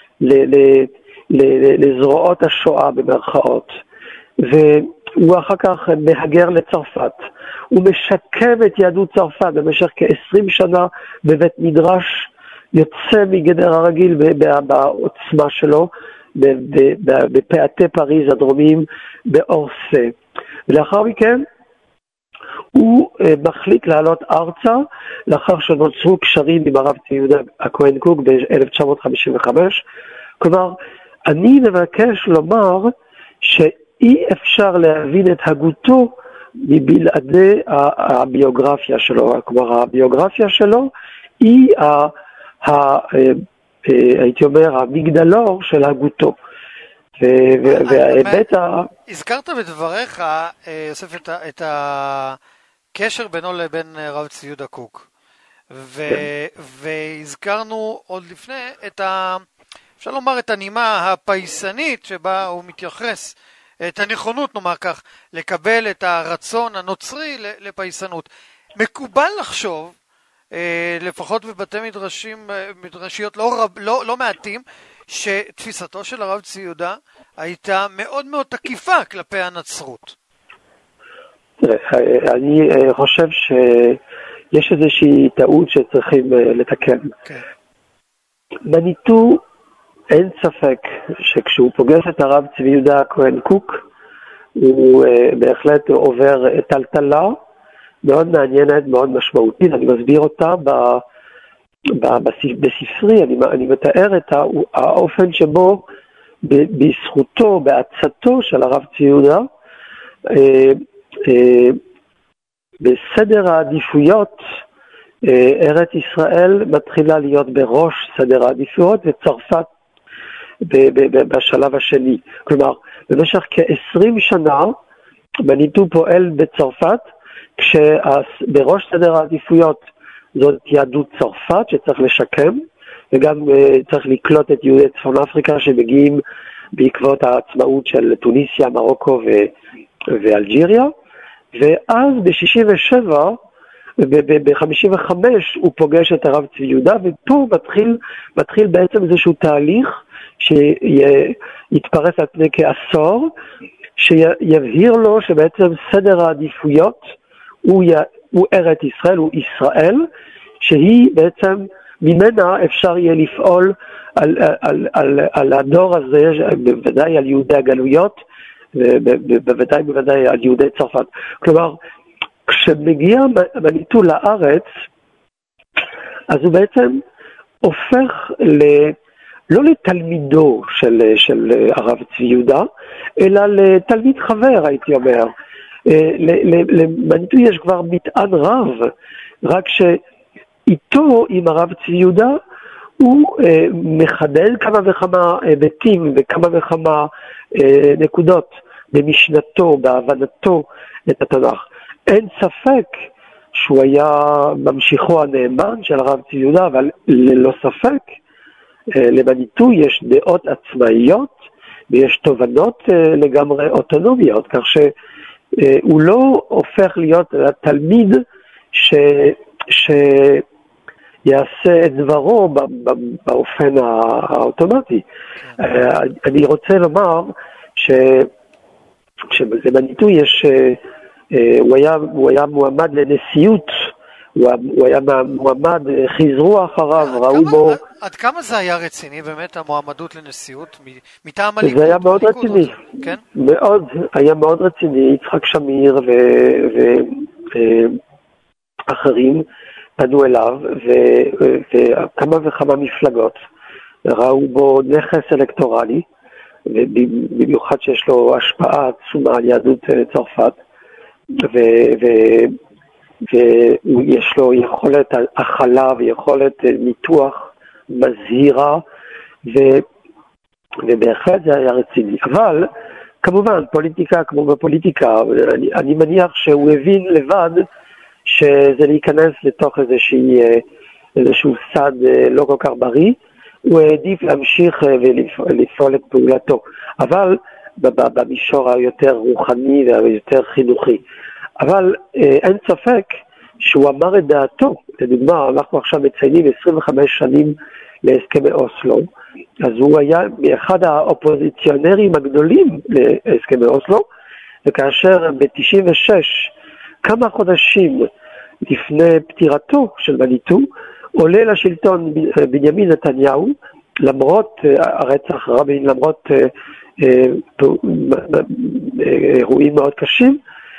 לזרועות השואה במרכאות. והוא אחר כך מהגר לצרפת. הוא משקם את יהדות צרפת במשך כ-עשרים שנה בבית מדרש, יוצא מגדר הרגיל בעוצמה שלו, בפאתי פריז הדרומיים, באורסה. ולאחר מכן הוא מחליט לעלות ארצה, לאחר שנוצרו קשרים עם הרב צבי יהודה הכהן קוק ב-אלף תשע מאות חמישים וחמש. כלומר, אני מבקש לומר שאי אפשר להבין את הגותו מבלעדי הביוגרפיה שלו. כלומר, הביוגרפיה שלו היא, ה, ה, הייתי אומר, המגדלור של הגותו. וההיבט ה... הזכרת בדבריך, יוסף, את הקשר בינו לבין רב צבי יהודה קוק. והזכרנו עוד לפני את ה... אפשר לומר את הנימה הפייסנית שבה הוא מתייחס, את הנכונות, נאמר כך, לקבל את הרצון הנוצרי לפייסנות. מקובל לחשוב, לפחות בבתי מדרשים, מדרשיות לא, רב, לא, לא מעטים, שתפיסתו של הרב צבי יהודה הייתה מאוד מאוד תקיפה כלפי הנצרות. אני חושב שיש איזושהי טעות שצריכים לתקן. כן. מניטו, אין ספק שכשהוא פוגש את הרב צבי יהודה הכהן קוק, הוא בהחלט עובר טלטלה מאוד מעניינת, מאוד משמעותית. אני מסביר אותה ב... בספרי, אני, אני מתאר את האופן שבו בזכותו, בעצתו של הרב צבי יהודה, אה, אה, בסדר העדיפויות ארץ ישראל מתחילה להיות בראש סדר העדיפויות וצרפת בשלב השני. כלומר, במשך כ-עשרים שנה מניטו פועל בצרפת, כשבראש סדר העדיפויות זאת יהדות צרפת שצריך לשקם, וגם צריך לקלוט את יהודי צפון אפריקה שמגיעים בעקבות העצמאות של טוניסיה, מרוקו ו- ואלג'יריה. ואז ב-שישים ושבע, ב-חמישים וחמש הוא פוגש את הרב צבי יהודה, ופה מתחיל, מתחיל בעצם איזשהו תהליך שיתפרס על פני כעשור, שיבהיר לו שבעצם סדר העדיפויות הוא, י... הוא ארץ ישראל, הוא ישראל, שהיא בעצם ממנה אפשר יהיה לפעול על, על, על, על הדור הזה, בוודאי על יהודי הגלויות, ובוודאי בוודאי על יהודי צרפת. כלומר, כשמגיע מניטו לארץ, אז הוא בעצם הופך ל... לא לתלמידו של, של הרב צבי יהודה, אלא לתלמיד חבר, הייתי אומר. למניטו יש כבר מטען רב, רק שאיתו, עם הרב צבי יהודה, הוא מחדד כמה וכמה היבטים וכמה וכמה נקודות במשנתו, בהבנתו את התנ"ך. אין ספק שהוא היה ממשיכו הנאמן של הרב צבי יהודה, אבל ללא ספק, למניטו יש דעות עצמאיות ויש תובנות לגמרי אוטונומיות, כך שהוא לא הופך להיות תלמיד ש... שיעשה את דברו באופן האוטומטי. אני רוצה לומר ש... שלמניטו יש, הוא היה, הוא היה מועמד לנשיאות, הוא היה מועמד, חיזרו אחריו, ראו בו... עד כמה זה היה רציני באמת המועמדות לנשיאות מטעם הליכוד? זה היה מאוד רציני, מאוד, היה מאוד רציני. יצחק שמיר ואחרים פנו אליו, וכמה וכמה מפלגות ראו בו נכס אלקטורלי, ובמיוחד שיש לו השפעה עצומה על יהדות צרפת, ויש לו יכולת הכלה ויכולת ניתוח מזהירה, ובהחלט זה היה רציני. אבל כמובן פוליטיקה כמו בפוליטיקה, אני, אני מניח שהוא הבין לבד שזה להיכנס לתוך איזושהי, איזשהו סד לא כל כך בריא. הוא העדיף להמשיך ולפעול את פעולתו, אבל במישור היותר רוחני והיותר חינוכי. אבל אין ספק שהוא אמר את דעתו. לדוגמה, אנחנו עכשיו מציינים עשרים וחמש שנים להסכמי אוסלו, אז הוא היה מאחד האופוזיציונרים הגדולים להסכמי אוסלו, וכאשר ב-תשעים ושש, כמה חודשים לפני פטירתו של מניטו, עולה לשלטון בנימין נתניהו, למרות הרצח רבין, למרות אירועים מאוד קשים,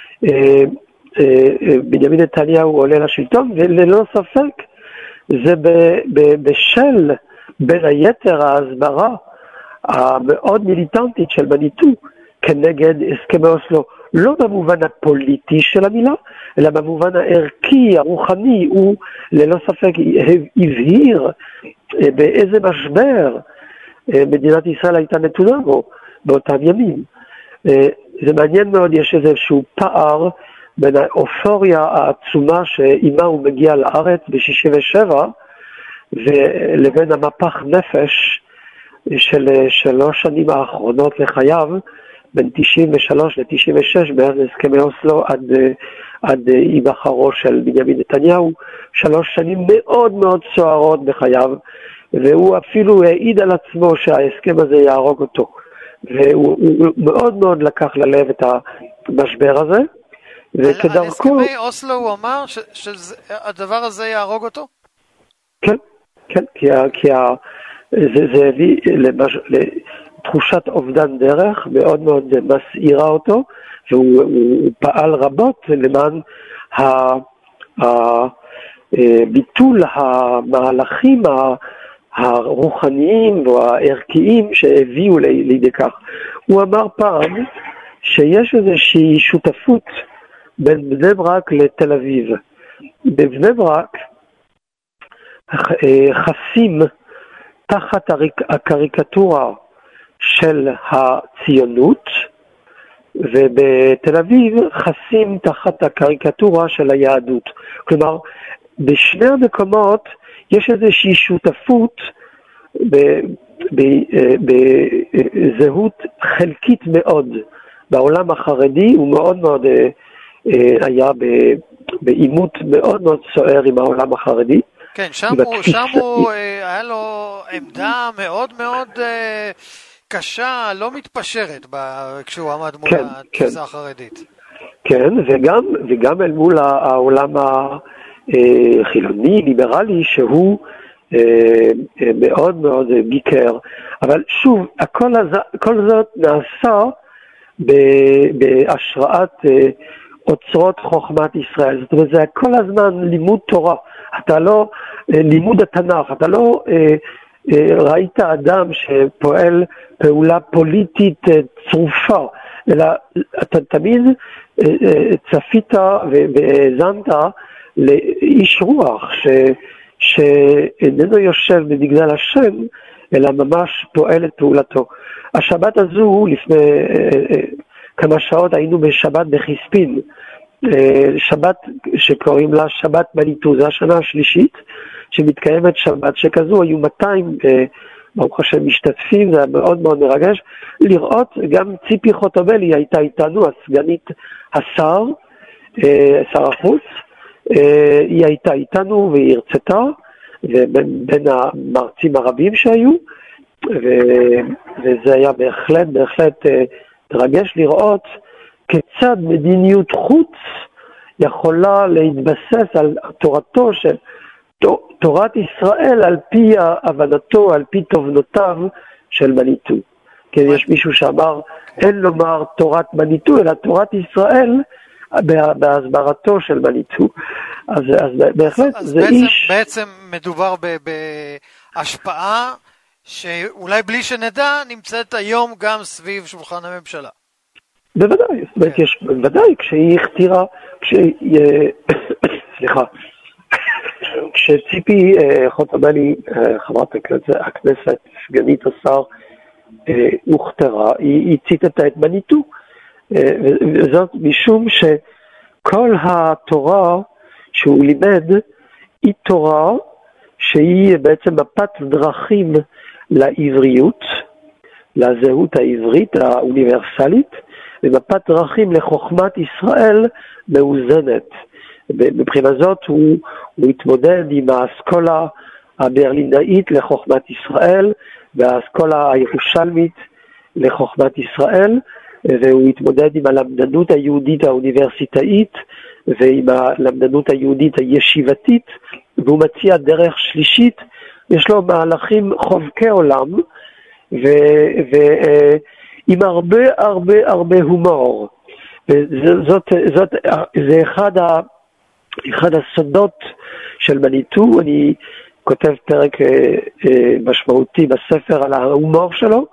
בנימין נתניהו עולה לשלטון, וללא ספק זה בשל בין היתר ההסברה המאוד מיליטנטית של מניטו כנגד הסכמי אוסלו, לא במובן הפוליטי של המילה, אלא במובן הערכי, הרוחני. הוא ללא ספק הבהיר באיזה משבר מדינת ישראל הייתה נתונה בו באותם ימים. זה מעניין מאוד, יש איזשהו פער בין האופוריה העצומה שעימה הוא מגיע לארץ ב-שישים ושבע, ולבין המפח נפש של שלוש שנים האחרונות לחייו, בין תשעים ושלוש ל-תשעים ושש, מאז הסכמי אוסלו עד, עד היבחרו של בנימין נתניהו, שלוש שנים מאוד מאוד סוערות בחייו, והוא אפילו העיד על עצמו שההסכם הזה יהרוג אותו. והוא מאוד מאוד לקח ללב את המשבר הזה, וכדרכו... על הסכמי אוסלו הוא אמר שהדבר הזה יהרוג אותו? כן, כן, כי, כי זה, זה הביא למש... לתחושת אובדן דרך, מאוד מאוד מסעירה אותו, והוא הוא פעל רבות למען ביטול המהלכים הרוחניים והערכיים שהביאו לידי כך. הוא אמר פעם שיש איזושהי שותפות בין בני ברק לתל אביב. בבני ברק חסים תחת הקריקטורה של הציונות, ובתל אביב חסים תחת הקריקטורה של היהדות. כלומר, בשני המקומות יש איזושהי שותפות בזהות חלקית מאוד. בעולם החרדי הוא מאוד מאוד היה בעימות מאוד מאוד סוער עם העולם החרדי. כן, שם הוא, שם הוא היה לו עמדה מאוד מאוד קשה, לא מתפשרת כשהוא עמד מול כן, התפיסה כן. החרדית. כן, וגם, וגם אל מול העולם החילוני, ליברלי, שהוא מאוד מאוד ביקר. אבל שוב, הכל, כל זאת נעשה בהשראת אוצרות חוכמת ישראל. זאת אומרת, זה כל הזמן לימוד תורה. אתה לא, לימוד התנ"ך, אתה לא ראית אדם שפועל פעולה פוליטית צרופה, אלא אתה תמיד צפית והאזנת לאיש רוח ש, שאיננו יושב במגדל השם, אלא ממש פועל את פעולתו. השבת הזו, לפני כמה שעות היינו בשבת בחיספין, שבת שקוראים לה שבת מניטו, זו השנה השלישית שמתקיימת שבת שכזו, היו מאתיים ברוך השם משתתפים, זה היה מאוד מאוד מרגש לראות. גם ציפי חוטובלי הייתה איתנו, הסגנית השר, שר החוץ, היא הייתה איתנו והיא הרצתה, ובין המרצים הרבים שהיו, וזה היה בהחלט בהחלט מרגש לראות כיצד מדיניות חוץ יכולה להתבסס על תורתו של תורת ישראל, על פי הבנתו, על פי תובנותיו של מניטו. כן, יש מישהו שאמר, אין לומר תורת מניטו, אלא תורת ישראל בהסברתו של מניטו. אז, אז בהחלט אז זה בעצם, איש... בעצם מדובר בהשפעה שאולי בלי שנדע נמצאת היום גם סביב שולחן הממשלה. בוודאי, זאת אומרת, יש, בוודאי, כשהיא הכתירה, כשהיא, סליחה, כשציפי חוטובלי, חברת הכנסת, סגנית השר, הוכתרה, היא ציטטה את מניטו, וזאת משום שכל התורה שהוא לימד, היא תורה שהיא בעצם מפת דרכים לעבריות, לזהות העברית האוניברסלית, ומפת דרכים לחוכמת ישראל מאוזנת. מבחינה זאת הוא, הוא התמודד עם האסכולה הברלינאית לחוכמת ישראל, והאסכולה הירושלמית לחוכמת ישראל, והוא התמודד עם הלמדנות היהודית האוניברסיטאית, ועם הלמדנות היהודית הישיבתית, והוא מציע דרך שלישית, יש לו מהלכים חובקי עולם, ועם הרבה הרבה הרבה הומור. וזאת, זאת, זה אחד, ה, אחד הסודות של מניטו. אני כותב פרק משמעותי בספר על ההומור שלו,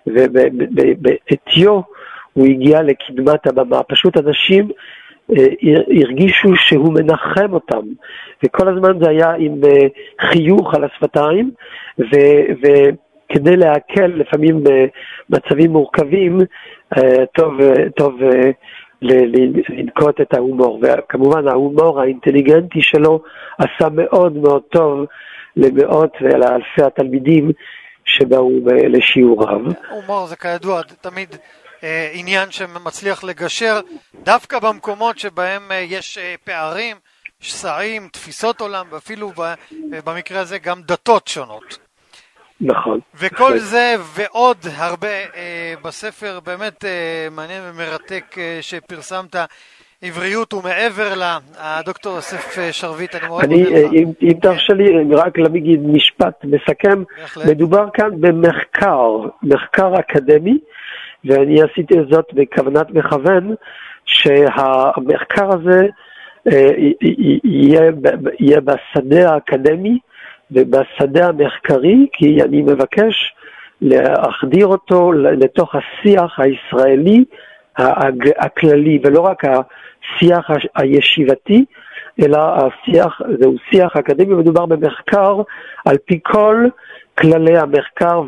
ובעטיו הוא הגיע לקדמת הבמה. פשוט אנשים הרגישו שהוא מנחם אותם, וכל הזמן זה היה עם חיוך על השפתיים, וכדי להקל לפעמים במצבים מורכבים, טוב, טוב לנקוט את ההומור. וכמובן ההומור האינטליגנטי שלו עשה מאוד מאוד טוב למאות ולאלפי התלמידים שבאו לשיעוריו. הומור זה כידוע תמיד עניין שמצליח לגשר דווקא במקומות שבהם יש פערים, שסעים, תפיסות עולם, ואפילו במקרה הזה גם דתות שונות. נכון. וכל זה ועוד הרבה בספר באמת מעניין ומרתק שפרסמת, עבריות ומעבר לה, הדוקטור יוסף שרביט, אני מאוד אני, אם, אם תרשה לי רק להגיד משפט מסכם, מדובר כאן במחקר, מחקר אקדמי, ואני עשיתי זאת בכוונת מכוון, שהמחקר הזה יהיה, יהיה בשדה האקדמי ובשדה המחקרי, כי אני מבקש להחדיר אותו לתוך השיח הישראלי הכללי, ולא רק השיח הישיבתי, אלא השיח זהו שיח אקדמי, מדובר במחקר על פי כל כללי המחקר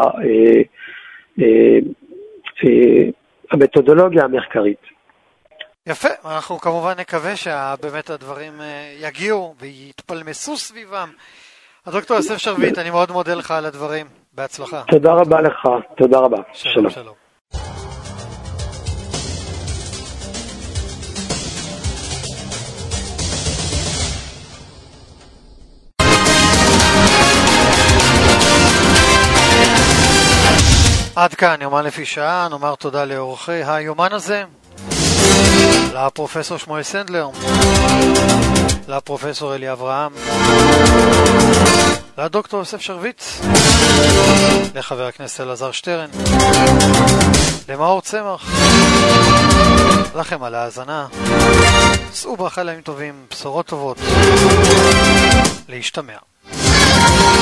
והמתודולוגיה המחקרית. יפה, אנחנו כמובן נקווה שבאמת הדברים יגיעו ויתפלמסו סביבם. הדוקטור יוסף שרביט, אני מאוד מודה לך על הדברים. בהצלחה. תודה רבה לך, תודה רבה. שלום, שלום. עד כאן יומן לפי שעה, נאמר תודה לאורחי היומן הזה, לפרופסור שמואל סנדלר, לפרופסור אלי אברהם, לדוקטור יוסף שרביט, לחבר הכנסת אלעזר שטרן, למאור צמח, לכם על ההאזנה, שאו ברכה לימים טובים, בשורות טובות, להשתמע.